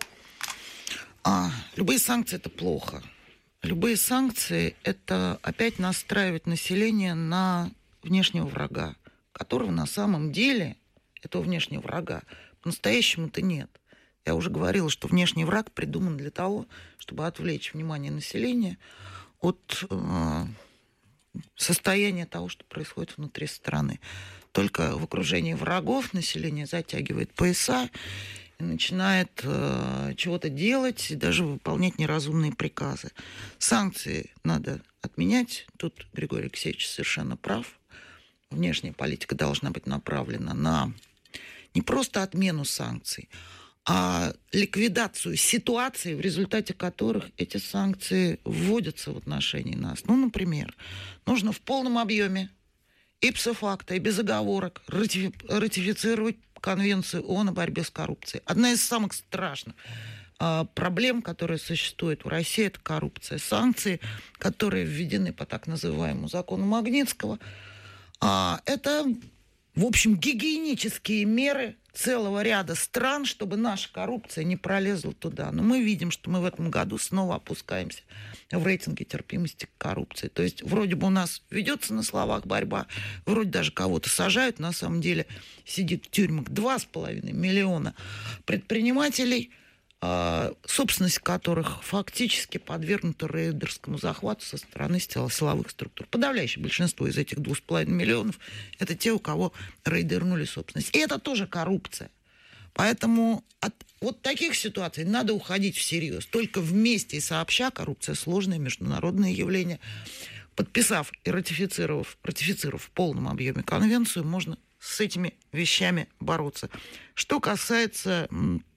А, любые санкции – это плохо. Любые санкции – это опять настраивать население на внешнего врага, которого на самом деле, этого внешнего врага, по-настоящему-то нет. Я уже говорила, что внешний враг придуман для того, чтобы отвлечь внимание населения от э, состояния того, что происходит внутри страны. Только в окружении врагов население затягивает пояса и начинает э, чего-то делать, и даже выполнять неразумные приказы. Санкции надо отменять. Тут Григорий Алексеевич совершенно прав. Внешняя политика должна быть направлена на не просто отмену санкций, а ликвидацию ситуаций, в результате которых эти санкции вводятся в отношении нас. Ну, например, нужно в полном объеме, ipso facto и без оговорок ратифицировать Конвенцию ООН о борьбе с коррупцией. Одна из самых страшных а, проблем, которые существуют в России, это коррупция. Санкции, которые введены по так называемому закону Магнитского, а, это, в общем, гигиенические меры целого ряда стран, чтобы наша коррупция не пролезла туда. Но мы видим, что мы в этом году снова опускаемся в рейтинге терпимости к коррупции. То есть вроде бы у нас ведется на словах борьба, вроде даже кого-то сажают, на самом деле сидит в тюрьмах два с половиной миллиона предпринимателей, собственность которых фактически подвергнута рейдерскому захвату со стороны силовых структур. Подавляющее большинство из этих двух с половиной миллионов – это те, у кого рейдернули собственность. И это тоже коррупция. Поэтому от вот таких ситуаций надо уходить всерьез. Только вместе и сообща, коррупция – сложное международное явление. Подписав и ратифицировав, ратифицировав в полном объеме конвенцию, можно с этими вещами бороться. Что касается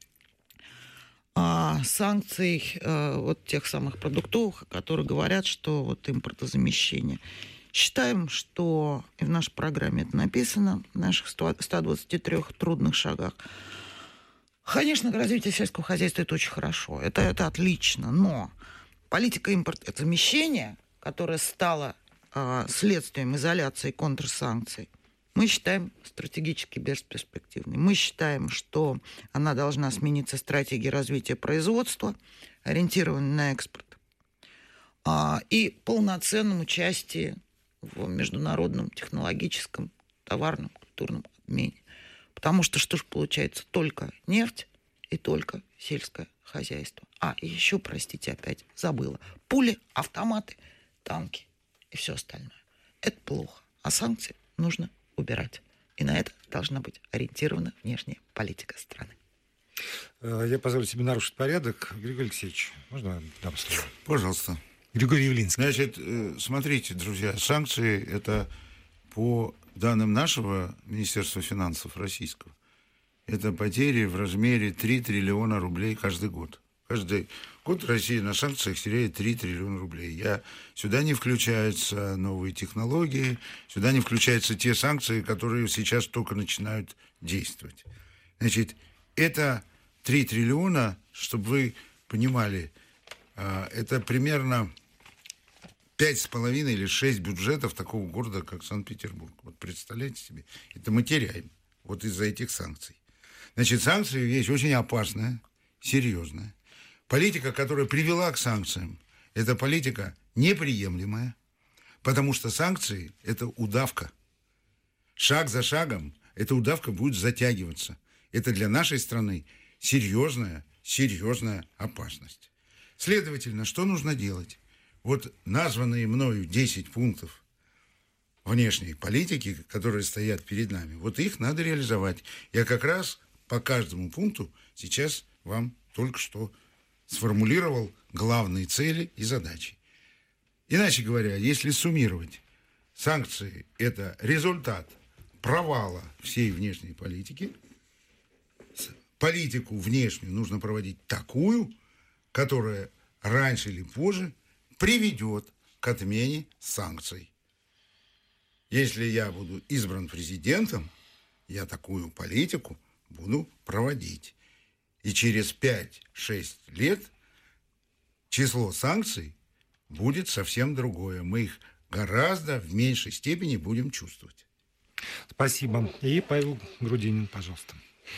санкций вот тех самых продуктовых, которые говорят, что вот импортозамещение. Считаем, что и в нашей программе это написано, в наших ста двадцати трёх трудных шагах. Конечно, развитие сельского хозяйства – это очень хорошо, это, это отлично, но политика импортозамещения, которая стала э, следствием изоляции и контрсанкций, мы считаем стратегически бесперспективной. Мы считаем, что она должна смениться стратегией развития производства, ориентированной на экспорт, и полноценном участии в международном технологическом, товарном, культурном обмене. Потому что что же получается? Только нефть и только сельское хозяйство. А, и еще, простите, опять забыла. Пули, автоматы, танки и все остальное. Это плохо. А санкции нужно убирать. И на это должна быть ориентирована внешняя политика страны. Я позволю себе нарушить порядок. Григорий Алексеевич, можно дам слово? Пожалуйста. Григорий Явлинский. Значит, смотрите, друзья, санкции – это по данным нашего Министерства финансов российского, это потери в размере три триллиона рублей каждый год. Каждый год Россия на санкциях теряет три триллиона рублей. Я, сюда не включаются новые технологии, сюда не включаются те санкции, которые сейчас только начинают действовать. Значит, это три триллиона, чтобы вы понимали, это примерно пять с половиной или шесть бюджетов такого города, как Санкт-Петербург. Вот представляете себе, это мы теряем вот из-за этих санкций. Значит, санкции вещь очень опасная, серьезная. Политика, которая привела к санкциям, это политика неприемлемая, потому что санкции – это удавка. Шаг за шагом эта удавка будет затягиваться. Это для нашей страны серьезная, серьезная опасность. Следовательно, что нужно делать? Вот названные мною десять пунктов внешней политики, которые стоят перед нами, вот их надо реализовать. Я как раз по каждому пункту сейчас вам только что сформулировал главные цели и задачи. Иначе говоря, если суммировать, санкции – это результат провала всей внешней политики. Политику внешнюю нужно проводить такую, которая раньше или позже приведет к отмене санкций. Если я буду избран президентом, я такую политику буду проводить. И через пять-шесть лет число санкций будет совсем другое. Мы их гораздо в меньшей степени будем чувствовать. Спасибо. И Павел Грудинин, пожалуйста.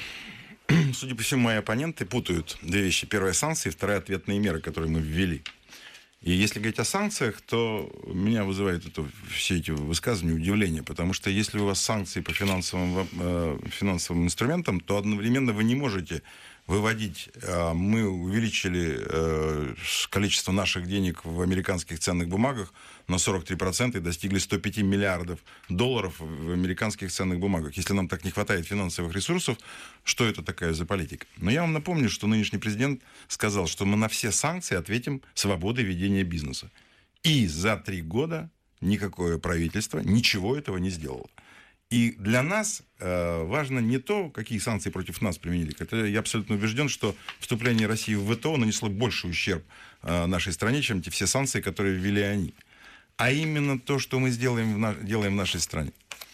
Судя по всему, мои оппоненты путают две вещи. Первая – санкции, вторая – ответные меры, которые мы ввели. И если говорить о санкциях, то меня вызывает это, все эти высказывания удивление, потому что если у вас санкции по финансовым, э, финансовым инструментам, то одновременно вы не можете выводить. Э, мы увеличили э, количество наших денег в американских ценных бумагах на сорок три процента и достигли сто пять миллиардов долларов в американских ценных бумагах. Если нам так не хватает финансовых ресурсов, что это такая за политика? Но я вам напомню, что нынешний президент сказал, что мы на все санкции ответим свободой ведения бизнеса. И за три года никакое правительство ничего этого не сделало. И для нас э, важно не то, какие санкции против нас применили. Это я абсолютно убежден, что вступление России в ВТО нанесло больший ущерб э, нашей стране, чем те все санкции, которые ввели они. А именно то, что мы сделаем в, на... делаем в нашей стране.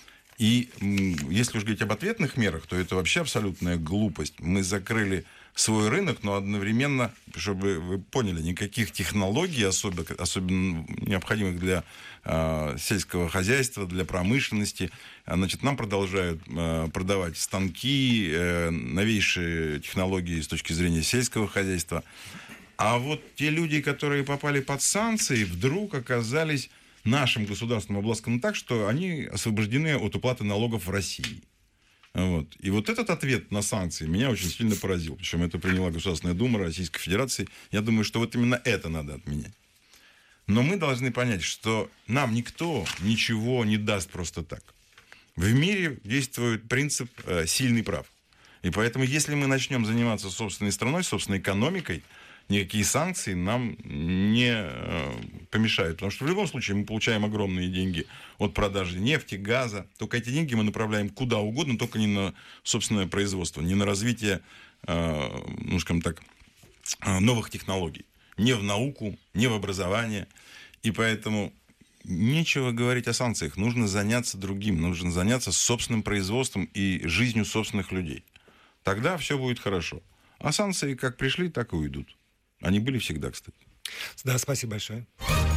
И м, если уж говорить об ответных мерах, то это вообще абсолютная глупость. Мы закрыли свой рынок, но одновременно, чтобы вы поняли, никаких технологий, особенно, особенно необходимых для э, сельского хозяйства, для промышленности, значит, нам продолжают э, продавать станки, э, новейшие технологии с точки зрения сельского хозяйства. А вот те люди, которые попали под санкции, вдруг оказались нашим государством обласканы так, что они освобождены от уплаты налогов в России. Вот. И вот этот ответ на санкции меня очень сильно поразил. Причем это приняла Государственная Дума Российской Федерации. Я думаю, что вот именно это надо отменять. Но мы должны понять, что нам никто ничего не даст просто так. В мире действует принцип э, «сильный прав». И поэтому, если мы начнем заниматься собственной страной, собственной экономикой, никакие санкции нам не э, помешают. Потому что в любом случае мы получаем огромные деньги от продажи нефти, газа. Только эти деньги мы направляем куда угодно, только не на собственное производство, не на развитие, э, ну, скажем так, новых технологий. Не в науку, не в образование. И поэтому нечего говорить о санкциях. Нужно заняться другим. Нужно заняться собственным производством и жизнью собственных людей. Тогда все будет хорошо. А санкции как пришли, так и уйдут. Они были всегда, кстати. Да, спасибо большое.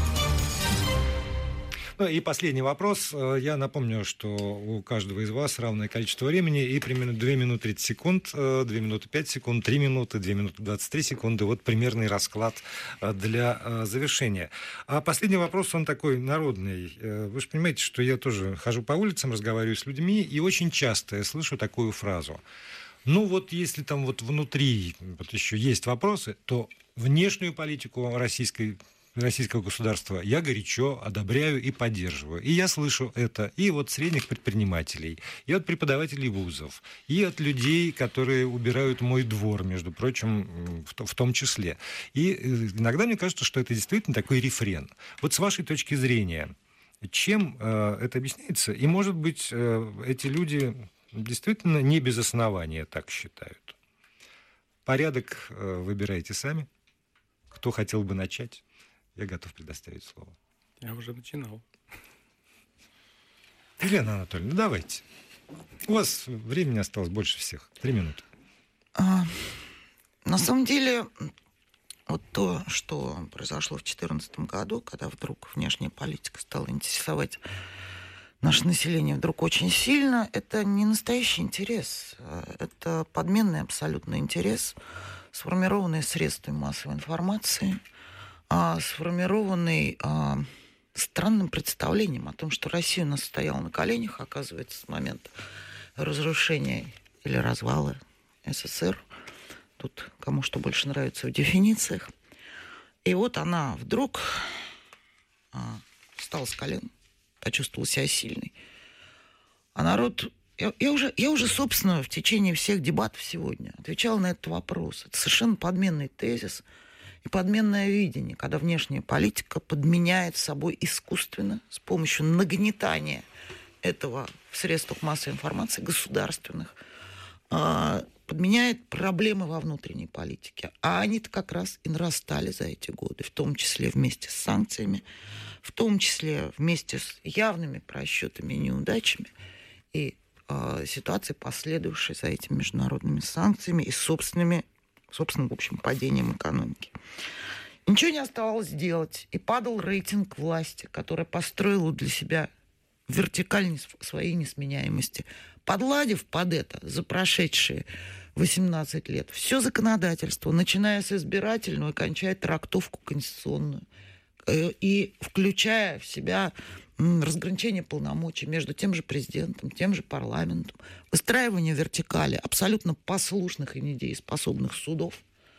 Ну и последний вопрос. Я напомню, что у каждого из вас равное количество времени и примерно две минуты тридцать секунд, две минуты пять секунд, три минуты, две минуты двадцать три секунды. Вот примерный расклад для завершения. А последний вопрос, он такой народный. Вы же понимаете, что я тоже хожу по улицам, разговариваю с людьми, и очень часто я слышу такую фразу. Ну вот если там вот внутри вот еще есть вопросы, то внешнюю политику российской, российского государства я горячо одобряю и поддерживаю. И я слышу это и от средних предпринимателей, и от преподавателей вузов, и от людей, которые убирают мой двор, между прочим, в, в том числе. И иногда мне кажется, что это действительно такой рефрен. Вот с вашей точки зрения, чем э, это объясняется? И, может быть, э, эти люди действительно не без основания так считают. Порядок э, выбирайте сами. Кто хотел бы начать, я готов предоставить слово. Я уже начинал. Елена Анатольевна, давайте. У вас времени осталось больше всех. Три минуты. А, На самом деле, вот то, что произошло в две тысячи четырнадцатом году, когда вдруг внешняя политика стала интересовать наше население вдруг очень сильно, это не настоящий интерес. Это подменный абсолютно интерес, сформированный средствами массовой информации, сформированный странным представлением о том, что Россия у нас стояла на коленях, оказывается, с момента разрушения или развала СССР. Тут кому что больше нравится в дефинициях. И вот она вдруг а, встала с колен, почувствовала себя сильной. А народ... Я, я, уже, я уже, собственно, в течение всех дебатов сегодня отвечала на этот вопрос. Это совершенно подменный тезис и подменное видение, когда внешняя политика подменяет собой искусственно с помощью нагнетания этого в средствах массовой информации государственных, а, подменяет проблемы во внутренней политике. А они-то как раз и нарастали за эти годы, в том числе вместе с санкциями, в том числе вместе с явными просчетами и неудачами, и э, ситуацией, последовавшей за этими международными санкциями и собственными, собственным, в общем, падением экономики. Ничего не оставалось делать. И падал рейтинг власти, которая построила для себя вертикаль своей несменяемости, подладив под это за прошедшие восемнадцать лет все законодательство, начиная с избирательного и кончая трактовку конституционную, и включая в себя разграничение полномочий между тем же президентом, тем же парламентом, выстраивание вертикали абсолютно послушных и недееспособных судов.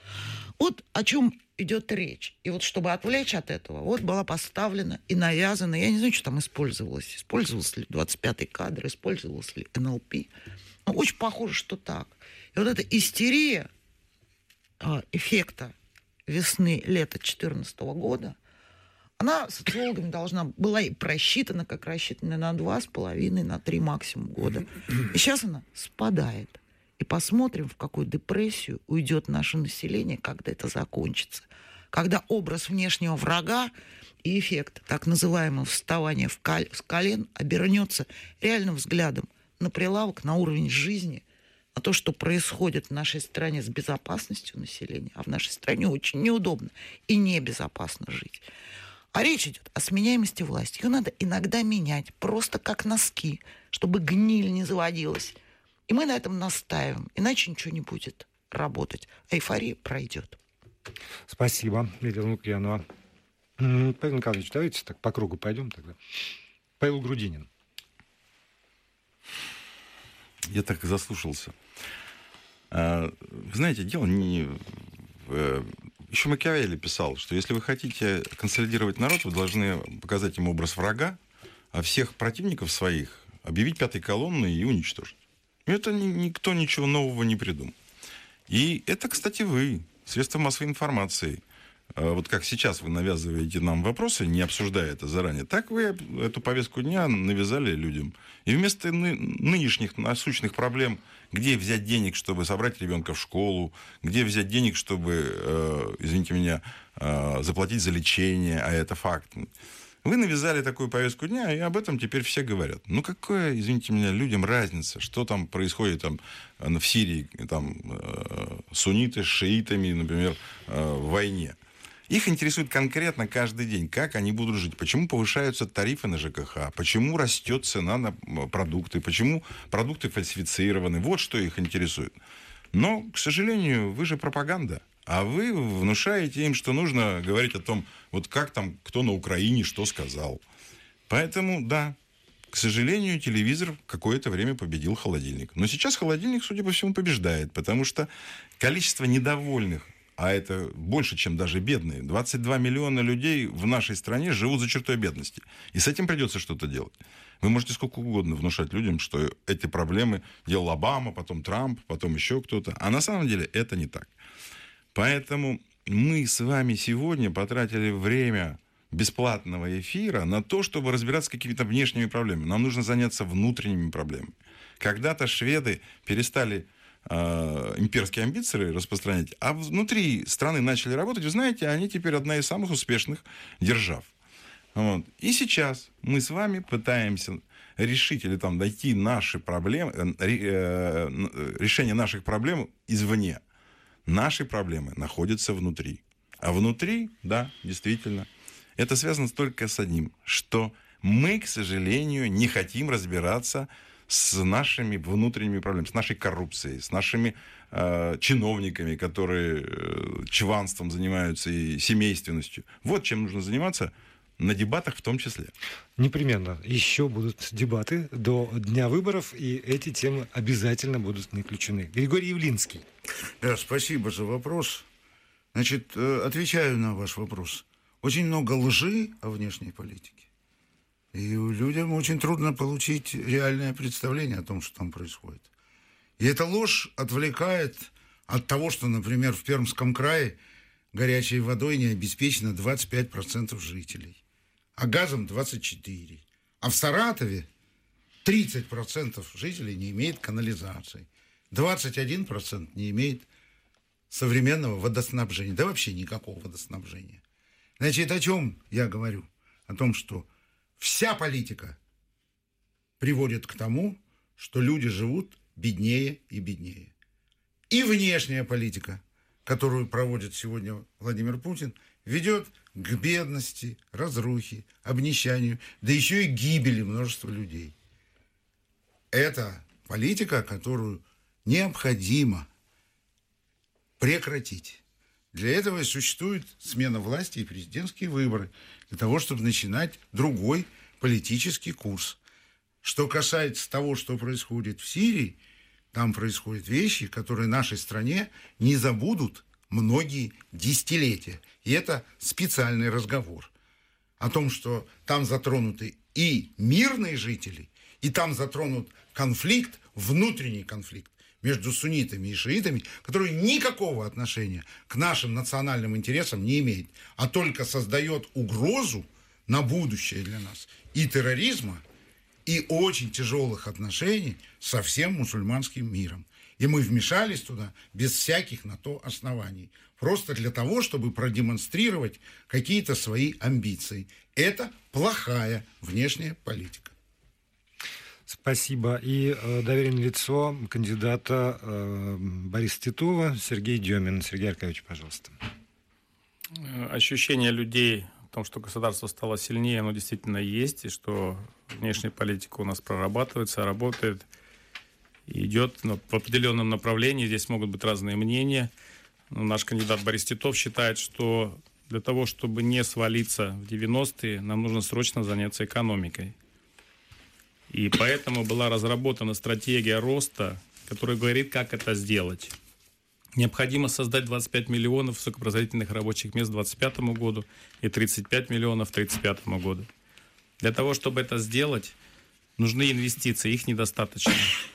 Вот о чем идет речь. И вот чтобы отвлечь от этого, вот была поставлена и навязана, я не знаю, что там использовалось, использовался ли двадцать пятый кадр, использовался ли эн эл пи. Но очень похоже, что так. И вот эта истерия а, эффекта весны-лета две тысячи четырнадцатого года, она социологами должна была и просчитана, как рассчитана на два с половиной, на три максимум года. И сейчас она спадает. И посмотрим, в какую депрессию уйдет наше население, когда это закончится. Когда образ внешнего врага и эффект так называемого вставания в кол- с колен обернется реальным взглядом на прилавок, на уровень жизни, на то, что происходит в нашей стране с безопасностью населения. А в нашей стране очень неудобно и небезопасно жить. А речь идет о сменяемости власти. Ее надо иногда менять, просто как носки, чтобы гниль не заводилась. И мы на этом настаиваем, иначе ничего не будет работать. А эйфория пройдет. Спасибо, Елена Лукьянова. Павел Николаевич, давайте так по кругу пойдем тогда. Павел Грудинин. Я так и заслушался. Вы знаете, дело не... Еще Макиавелли писал, что если вы хотите консолидировать народ, вы должны показать ему образ врага, а всех противников своих объявить пятой колонной и уничтожить. Это никто ничего нового не придумал. И это, кстати, вы, средства массовой информации. Вот как сейчас вы навязываете нам вопросы, не обсуждая это заранее, так вы эту повестку дня навязали людям. И вместо ны- нынешних насущных проблем, где взять денег, чтобы собрать ребенка в школу, где взять денег, чтобы, э, извините меня, э, заплатить за лечение, а это факт, вы навязали такую повестку дня, и об этом теперь все говорят. Ну, какая, извините меня, людям разница, что там происходит там, в Сирии, там, э, сунниты с шиитами, например, э, в войне. Их интересует конкретно каждый день, как они будут жить, почему повышаются тарифы на ЖКХ, почему растет цена на продукты, почему продукты фальсифицированы. Вот что их интересует. Но, к сожалению, вы же пропаганда. А вы внушаете им, что нужно говорить о том, вот как там, кто на Украине что сказал. Поэтому, да, к сожалению, телевизор какое-то время победил холодильник. Но сейчас холодильник, судя по всему, побеждает, потому что количество недовольных, а это больше, чем даже бедные, двадцать два миллиона людей в нашей стране живут за чертой бедности. И с этим придется что-то делать. Вы можете сколько угодно внушать людям, что эти проблемы делал Обама, потом Трамп, потом еще кто-то. А на самом деле это не так. Поэтому мы с вами сегодня потратили время бесплатного эфира на то, чтобы разбираться с какими-то внешними проблемами. Нам нужно заняться внутренними проблемами. Когда-то шведы перестали э, имперские амбиции распространять, а внутри страны начали работать. Вы знаете, они теперь одна из самых успешных держав. Вот. И сейчас мы с вами пытаемся решить или там найти наши проблемы, э, э, решение наших проблем извне. Наши проблемы находятся внутри. А внутри, да, действительно, это связано только с одним, что мы, к сожалению, не хотим разбираться с нашими внутренними проблемами, с нашей коррупцией, с нашими э, чиновниками, которые э, чванством занимаются и семейственностью. Вот чем нужно заниматься на дебатах в том числе. Непременно. Еще будут дебаты до дня выборов, и эти темы обязательно будут включены. Григорий Явлинский. Да, спасибо за вопрос. Значит, отвечаю на ваш вопрос. Очень много лжи о внешней политике. И людям очень трудно получить реальное представление о том, что там происходит. И эта ложь отвлекает от того, что, например, в Пермском крае горячей водой не обеспечено двадцать пять процентов жителей, а газом двадцать четыре процента. А в Саратове тридцать процентов жителей не имеет канализации, двадцать один процент не имеет современного водоснабжения, да вообще никакого водоснабжения. Значит, о чем я говорю? О том, что вся политика приводит к тому, что люди живут беднее и беднее. И внешняя политика, которую проводит сегодня Владимир Путин, ведет к бедности, разрухе, обнищанию, да еще и гибели множества людей. Это политика, которую необходимо прекратить. Для этого и существует смена власти и президентские выборы, для того, чтобы начинать другой политический курс. Что касается того, что происходит в Сирии, там происходят вещи, которые нашей стране не забудут многие десятилетия. И это специальный разговор о том, что там затронуты и мирные жители, и там затронут конфликт, внутренний конфликт между суннитами и шиитами, который никакого отношения к нашим национальным интересам не имеет, а только создает угрозу на будущее для нас и терроризма, и очень тяжелых отношений со всем мусульманским миром. И мы вмешались туда без всяких на то оснований. Просто для того, чтобы продемонстрировать какие-то свои амбиции. Это плохая внешняя политика. Спасибо. И э, доверенное лицо кандидата э, Бориса Титова Сергей Демин. Сергей Аркадьевич, пожалуйста. Ощущение людей о том, что государство стало сильнее, оно действительно есть, и что внешняя политика у нас прорабатывается, работает, идет в определенном направлении. Здесь могут быть разные мнения. Но наш кандидат Борис Титов считает, что для того, чтобы не свалиться в девяностые, нам нужно срочно заняться экономикой. И поэтому была разработана стратегия роста, которая говорит, как это сделать. Необходимо создать двадцать пять миллионов высокопроизводительных рабочих мест к двадцать пятому году и тридцать пять миллионов к тридцать пятому году. Для того, чтобы это сделать, нужны инвестиции, их недостаточно.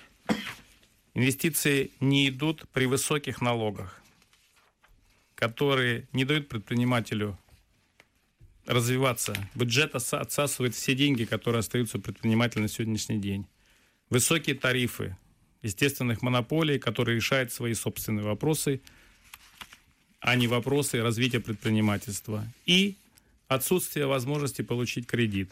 Инвестиции не идут при высоких налогах, которые не дают предпринимателю развиваться. Бюджет отсасывает все деньги, которые остаются у предпринимателя на сегодняшний день. Высокие тарифы естественных монополий, которые решают свои собственные вопросы, а не вопросы развития предпринимательства. И отсутствие возможности получить кредит.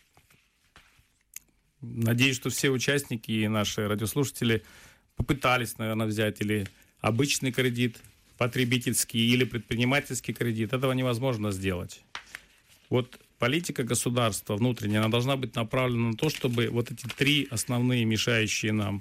Надеюсь, что все участники и наши радиослушатели попытались, наверное, взять или обычный кредит, потребительский или предпринимательский кредит. Этого невозможно сделать. Вот политика государства внутренняя, она должна быть направлена на то, чтобы вот эти три основные мешающие нам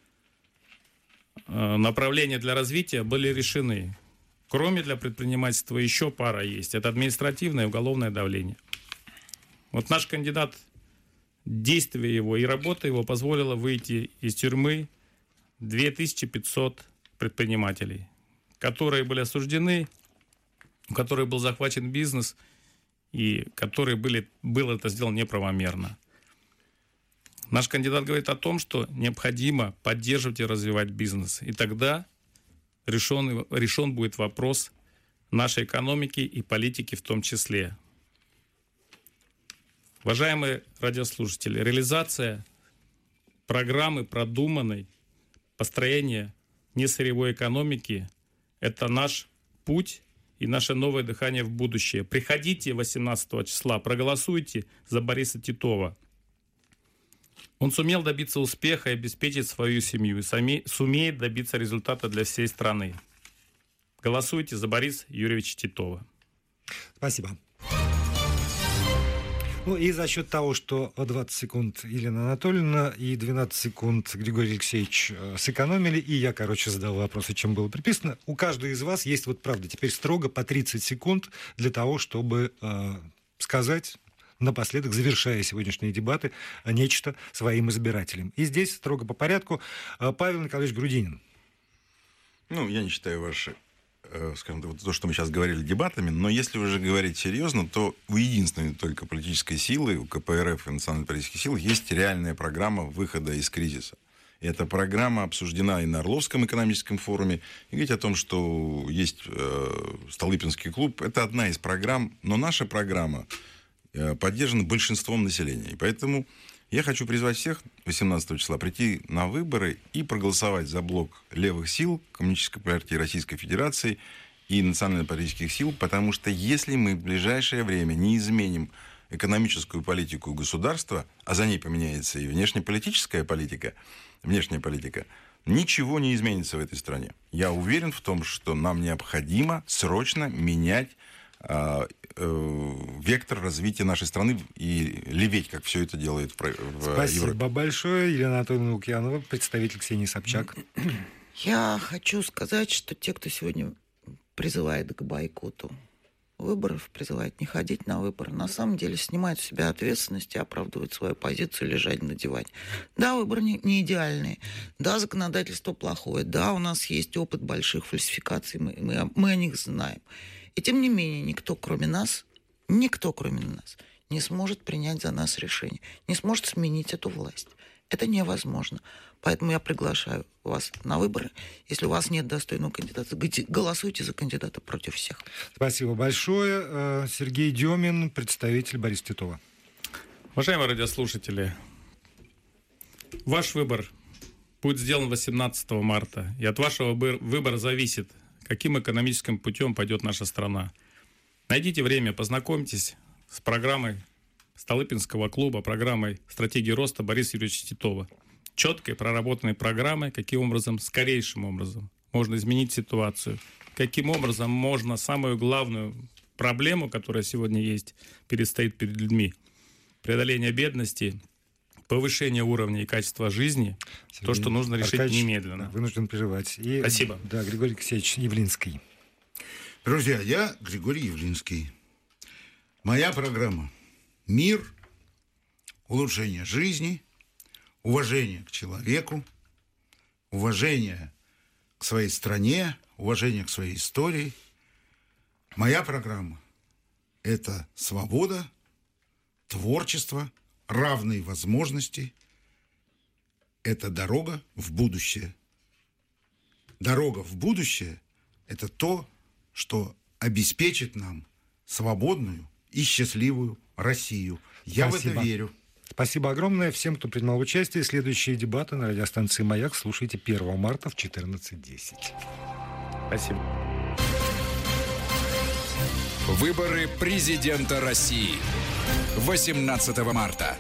э, направления для развития были решены. Кроме для предпринимательства еще пара есть. Это административное и уголовное давление. Вот наш кандидат, действие его и работа его позволила выйти из тюрьмы две тысячи пятьсот предпринимателей, которые были осуждены, у которых был захвачен бизнес, и которые были, было это сделано неправомерно. Наш кандидат говорит о том, что необходимо поддерживать и развивать бизнес. И тогда решен, решен будет вопрос нашей экономики и политики в том числе. Уважаемые радиослушатели, реализация программы продуманной построения несырьевой экономики – это наш путь и наше новое дыхание в будущее. Приходите восемнадцатого числа, проголосуйте за Бориса Титова. Он сумел добиться успеха и обеспечить свою семью, и сумеет добиться результата для всей страны. Голосуйте за Бориса Юрьевича Титова. Спасибо. Ну и за счет того, что двадцать секунд Елена Анатольевна и двенадцать секунд Григорий Алексеевич сэкономили, и я, короче, задал вопросы, чем было приписано, у каждого из вас есть, вот правда, теперь строго по тридцать секунд для того, чтобы э, сказать напоследок, завершая сегодняшние дебаты, нечто своим избирателям. И здесь строго по порядку Павел Николаевич Грудинин. Ну, я не считаю ваши, э, скажем так, то, что мы сейчас говорили дебатами, но если уже говорить серьезно, то у единственной только политической силы, у ка пэ эр эф и национальной политических сил, есть реальная программа выхода из кризиса. И эта программа обсуждена и на Орловском экономическом форуме. И говорить о том, что есть э, Столыпинский клуб, это одна из программ, но наша программа э, поддержана большинством населения. И поэтому я хочу призвать всех восемнадцатого числа прийти на выборы и проголосовать за блок левых сил Коммунистической партии Российской Федерации и национально-политических сил, потому что если мы в ближайшее время не изменим экономическую политику государства, а за ней поменяется и внешнеполитическая политика, внешняя политика, ничего не изменится в этой стране. Я уверен в том, что нам необходимо срочно менять э, э, вектор развития нашей страны и леветь, как все это делает в, в Спасибо Европе. большое. Елена Анатольевна Лукьянова, представитель Ксении Собчак. Я хочу сказать, что те, кто сегодня призывает к бойкоту выборов, призывает не ходить на выборы, на самом деле снимают с себя ответственность и оправдывают свою позицию, лежать на диване. Да, выборы не, не идеальные, да, законодательство плохое, да, у нас есть опыт больших фальсификаций, мы, мы, мы о них знаем. И тем не менее, никто, кроме нас, никто, кроме нас, не сможет принять за нас решение, не сможет сменить эту власть. Это невозможно. Поэтому я приглашаю вас на выборы. Если у вас нет достойного кандидата, голосуйте за кандидата против всех. Спасибо большое. Сергей Демин, представитель Бориса Титова. Уважаемые радиослушатели, ваш выбор будет сделан восемнадцатого марта. И от вашего выбора зависит, каким экономическим путем пойдет наша страна. Найдите время, познакомьтесь с программой Столыпинского клуба, программой «Стратегии роста» Бориса Юрьевича Титова. Четкой, проработанной программой, каким образом, скорейшим образом можно изменить ситуацию. Каким образом можно самую главную проблему, которая сегодня есть, перестоит перед людьми, преодоление бедности, повышение уровня и качества жизни, Сергей то, что нужно решить Аркадьевич немедленно. Вынужден прерывать. И, Спасибо. Да, Григорий Алексеевич Явлинский. Друзья, я Григорий Явлинский. Моя программа «Мир», улучшение жизни, уважение к человеку, уважение к своей стране, уважение к своей истории. Моя программа – это свобода, творчество, равные возможности. Это дорога в будущее. Дорога в будущее – это то, что обеспечит нам свободную и счастливую Россию. Я Спасибо. в это верю. Спасибо огромное всем, кто принимал участие. Следующие дебаты на радиостанции «Маяк» слушайте первого марта в четырнадцать десять. Спасибо. Выборы президента России. восемнадцатого марта.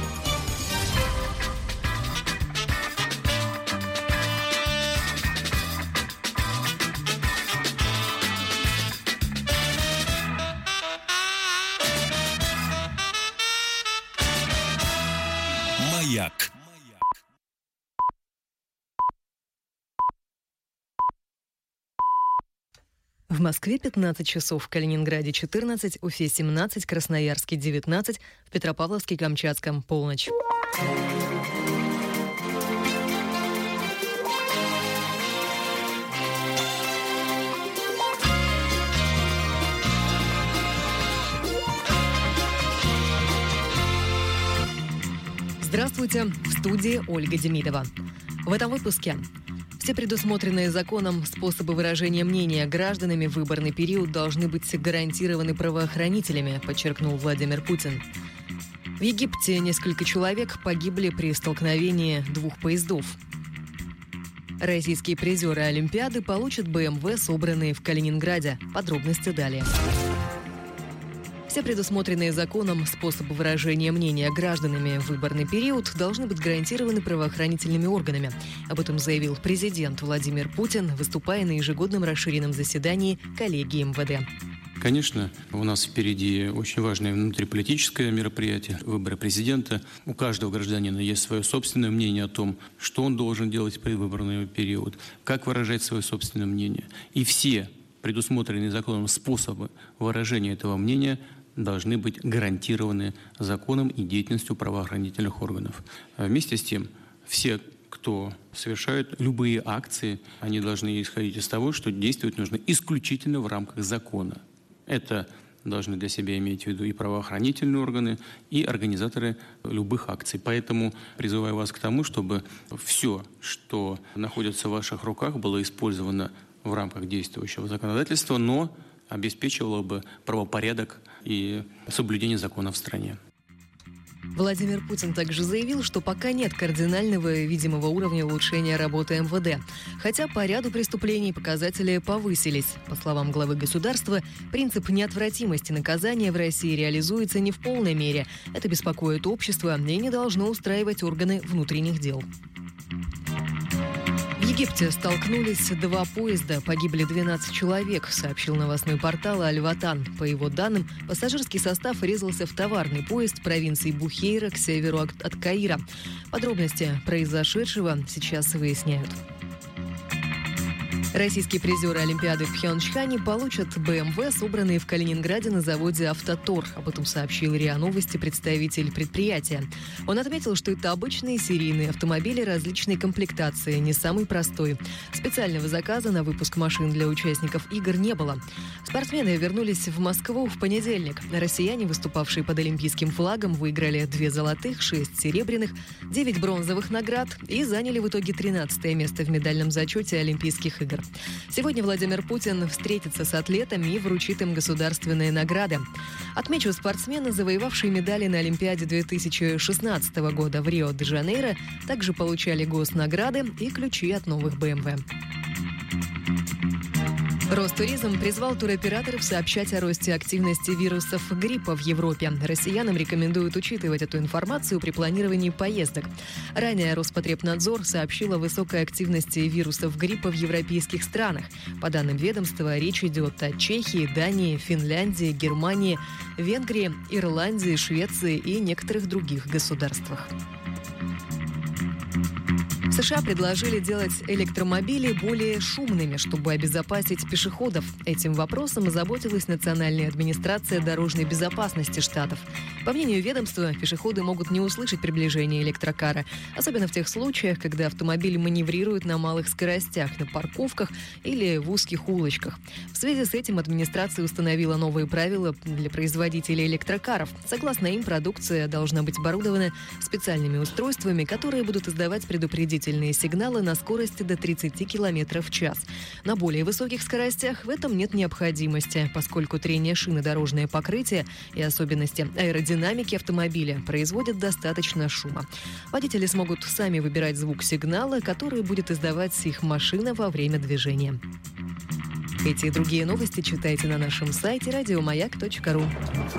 Маяк. В Москве пятнадцать часов, в Калининграде четырнадцать, Уфе семнадцать, Красноярске девятнадцать, в Петропавловске-Камчатском полночь. Здравствуйте, в студии Ольга Демидова. В этом выпуске все предусмотренные законом способы выражения мнения гражданами в выборный период должны быть гарантированы правоохранителями, подчеркнул Владимир Путин. В Египте несколько человек погибли при столкновении двух поездов. Российские призеры Олимпиады получат бэ эм вэ, собранные в Калининграде. Подробности далее. Все предусмотренные законом способы выражения мнения гражданами в выборный период должны быть гарантированы правоохранительными органами. Об этом заявил президент Владимир Путин, выступая на ежегодном расширенном заседании коллегии эм вэ дэ. Конечно, у нас впереди очень важное внутриполитическое мероприятие, выборы президента. У каждого гражданина есть свое собственное мнение о том, что он должен делать в предвыборный период, как выражать свое собственное мнение. И все предусмотренные законом способы выражения этого мнения должны быть гарантированы законом и деятельностью правоохранительных органов. А вместе с тем, все, кто совершают любые акции, они должны исходить из того, что действовать нужно исключительно в рамках закона. Это должны для себя иметь в виду и правоохранительные органы, и организаторы любых акций. Поэтому призываю вас к тому, чтобы все, что находится в ваших руках, было использовано в рамках действующего законодательства, но обеспечивало бы правопорядок и соблюдение закона в стране. Владимир Путин также заявил, что пока нет кардинального видимого уровня улучшения работы эм вэ дэ. Хотя по ряду преступлений показатели повысились. По словам главы государства, принцип неотвратимости наказания в России реализуется не в полной мере. Это беспокоит общество и не должно устраивать органы внутренних дел. В Египте столкнулись два поезда, погибли двенадцать человек, сообщил новостной портал Аль-Ватан. По его данным, пассажирский состав врезался в товарный поезд провинции Бухейра к северу от, от Каира. Подробности произошедшего сейчас выясняют. Российские призеры Олимпиады в Пхенчхане получат бэ эм вэ, собранные в Калининграде на заводе «Автотор». Об этом сообщил РИА Новости представитель предприятия. Он отметил, что это обычные серийные автомобили различной комплектации, не самый простой. Специального заказа на выпуск машин для участников игр не было. Спортсмены вернулись в Москву в понедельник. Россияне, выступавшие под олимпийским флагом, выиграли две золотых, шесть серебряных, девять бронзовых наград и заняли в итоге тринадцатое место в медальном зачете Олимпийских игр. Сегодня Владимир Путин встретится с атлетами и вручит им государственные награды. Отмечу, спортсмены, завоевавшие медали на Олимпиаде две тысячи шестнадцатого года в Рио-де-Жанейро, также получали госнаграды и ключи от новых бэ эм вэ. Ростуризм призвал туроператоров сообщать о росте активности вирусов гриппа в Европе. Россиянам рекомендуют учитывать эту информацию при планировании поездок. Ранее Роспотребнадзор сообщил о высокой активности вирусов гриппа в европейских странах. По данным ведомства, речь идет о Чехии, Дании, Финляндии, Германии, Венгрии, Ирландии, Швеции и некоторых других государствах. В США предложили делать электромобили более шумными, чтобы обезопасить пешеходов. Этим вопросом озаботилась Национальная администрация дорожной безопасности штатов. По мнению ведомства, пешеходы могут не услышать приближение электрокара, особенно в тех случаях, когда автомобиль маневрирует на малых скоростях, на парковках или в узких улочках. В связи с этим администрация установила новые правила для производителей электрокаров. Согласно им, продукция должна быть оборудована специальными устройствами, которые будут издавать предупредительные сигналы на скорости до тридцати километров в час. На более высоких скоростях в этом нет необходимости, поскольку трение шин и дорожное покрытие и особенности аэродинамики автомобиля производят достаточно шума. Водители смогут сами выбирать звук сигнала, который будет издавать их машина во время движения. Эти и другие новости читайте на нашем сайте радиомаяк точка ру.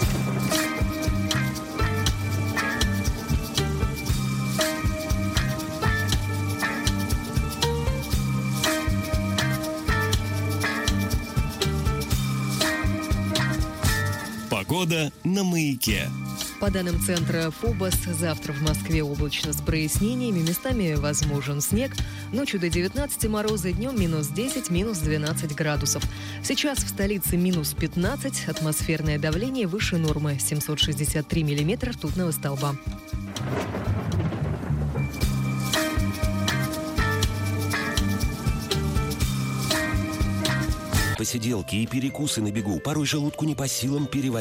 Погода на Маяке. По данным центра ФОБОС, завтра в Москве облачно с прояснениями, местами возможен снег. Ночью до девятнадцати мороза, днем минус десять, минус двенадцать градусов. Сейчас в столице минус пятнадцать, атмосферное давление выше нормы, семьсот шестьдесят три миллиметра ртутного столба. Посиделки и перекусы на бегу порой желудку не по силам переварить.